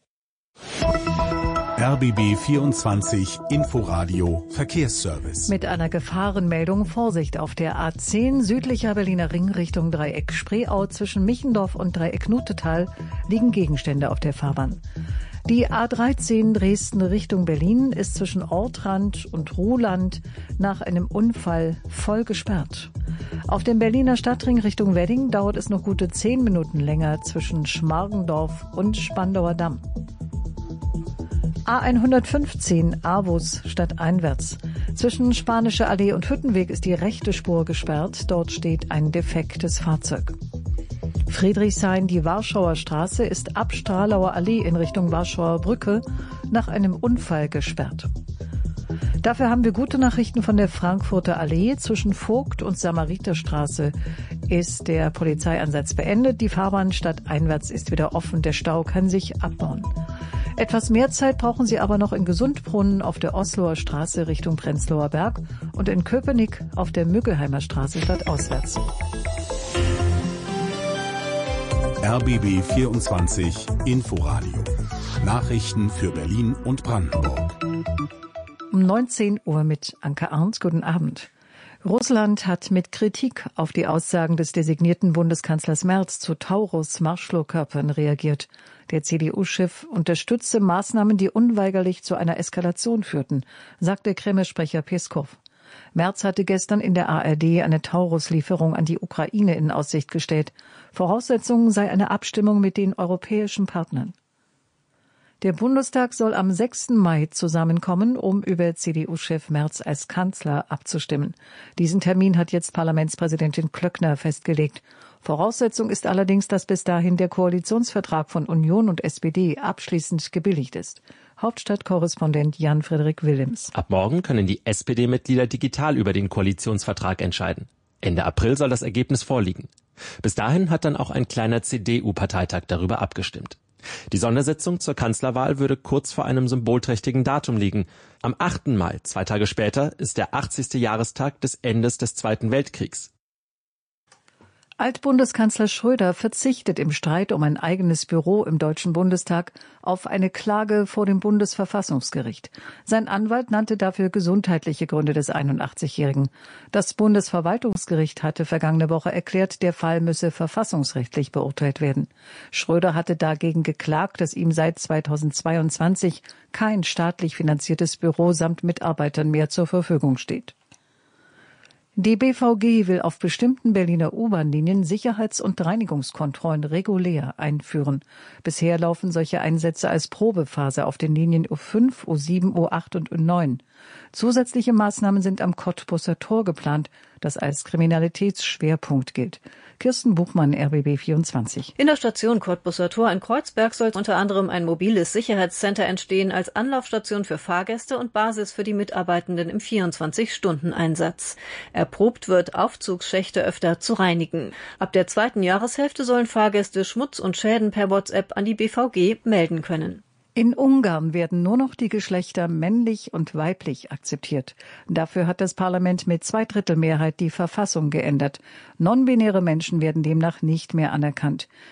RBB 24 Inforadio Verkehrsservice. Mit einer Gefahrenmeldung Vorsicht auf der A10 südlicher Berliner Ring Richtung Dreieck Spreeau zwischen Michendorf und Dreieck Nutetal liegen Gegenstände auf der Fahrbahn. Die A13 Dresden Richtung Berlin ist zwischen Ortrand und Ruhland nach einem Unfall voll gesperrt. Auf dem Berliner Stadtring Richtung Wedding dauert es noch gute 10 Minuten länger zwischen Schmargendorf und Spandauer Damm. A115 Avus stadteinwärts. Zwischen Spanische Allee und Hüttenweg ist die rechte Spur gesperrt. Dort steht ein defektes Fahrzeug. Friedrichshain, die Warschauer Straße, ist ab Stralauer Allee in Richtung Warschauer Brücke nach einem Unfall gesperrt. Dafür haben wir gute Nachrichten von der Frankfurter Allee. Zwischen Vogt und Samariterstraße ist der Polizeieinsatz beendet. Die Fahrbahn stadteinwärts ist wieder offen. Der Stau kann sich abbauen. Etwas mehr Zeit brauchen Sie aber noch in Gesundbrunnen auf der Osloer Straße Richtung Prenzlauer Berg und in Köpenick auf der Müggelheimer Straße stadtauswärts. RBB 24 Inforadio. Nachrichten für Berlin und Brandenburg. Um 19 Uhr mit Anke Arndt. Guten Abend. Russland hat mit Kritik auf die Aussagen des designierten Bundeskanzlers Merz zu Taurus-Marschflugkörpern reagiert. Der CDU-Chef unterstütze Maßnahmen, die unweigerlich zu einer Eskalation führten, sagt der Kreml-Sprecher Peskow. Merz hatte gestern in der ARD eine Taurus-Lieferung an die Ukraine in Aussicht gestellt. Voraussetzung sei eine Abstimmung mit den europäischen Partnern. Der Bundestag soll am 6. Mai zusammenkommen, um über CDU-Chef Merz als Kanzler abzustimmen. Diesen Termin hat jetzt Parlamentspräsidentin Klöckner festgelegt. Voraussetzung ist allerdings, dass bis dahin der Koalitionsvertrag von Union und SPD abschließend gebilligt ist. Hauptstadtkorrespondent Jan-Frederik Willems. Ab morgen können die SPD-Mitglieder digital über den Koalitionsvertrag entscheiden. Ende April soll das Ergebnis vorliegen. Bis dahin hat dann auch ein kleiner CDU-Parteitag darüber abgestimmt. Die Sondersitzung zur Kanzlerwahl würde kurz vor einem symbolträchtigen Datum liegen. Am 8. Mai, 2 Tage später, ist der 80. Jahrestag des Endes des Zweiten Weltkriegs. Altbundeskanzler Schröder verzichtet im Streit um ein eigenes Büro im Deutschen Bundestag auf eine Klage vor dem Bundesverfassungsgericht. Sein Anwalt nannte dafür gesundheitliche Gründe des 81-Jährigen. Das Bundesverwaltungsgericht hatte vergangene Woche erklärt, der Fall müsse verfassungsrechtlich beurteilt werden. Schröder hatte dagegen geklagt, dass ihm seit 2022 kein staatlich finanziertes Büro samt Mitarbeitern mehr zur Verfügung steht. Die BVG will auf bestimmten Berliner U-Bahn-Linien Sicherheits- und Reinigungskontrollen regulär einführen. Bisher laufen solche Einsätze als Probephase auf den Linien U5, U7, U8 und U9. Zusätzliche Maßnahmen sind am Cottbusser Tor geplant, das als Kriminalitätsschwerpunkt gilt. Kirsten Buchmann, RBB 24. In der Station Cottbusser Tor in Kreuzberg soll unter anderem ein mobiles Sicherheitscenter entstehen als Anlaufstation für Fahrgäste und Basis für die Mitarbeitenden im 24-Stunden-Einsatz. Erprobt wird, Aufzugsschächte öfter zu reinigen. Ab der 2. Jahreshälfte sollen Fahrgäste Schmutz und Schäden per WhatsApp an die BVG melden können. In Ungarn werden nur noch die Geschlechter männlich und weiblich akzeptiert. Dafür hat das Parlament mit 2/3 Mehrheit die Verfassung geändert. Non-binäre Menschen werden demnach nicht mehr anerkannt.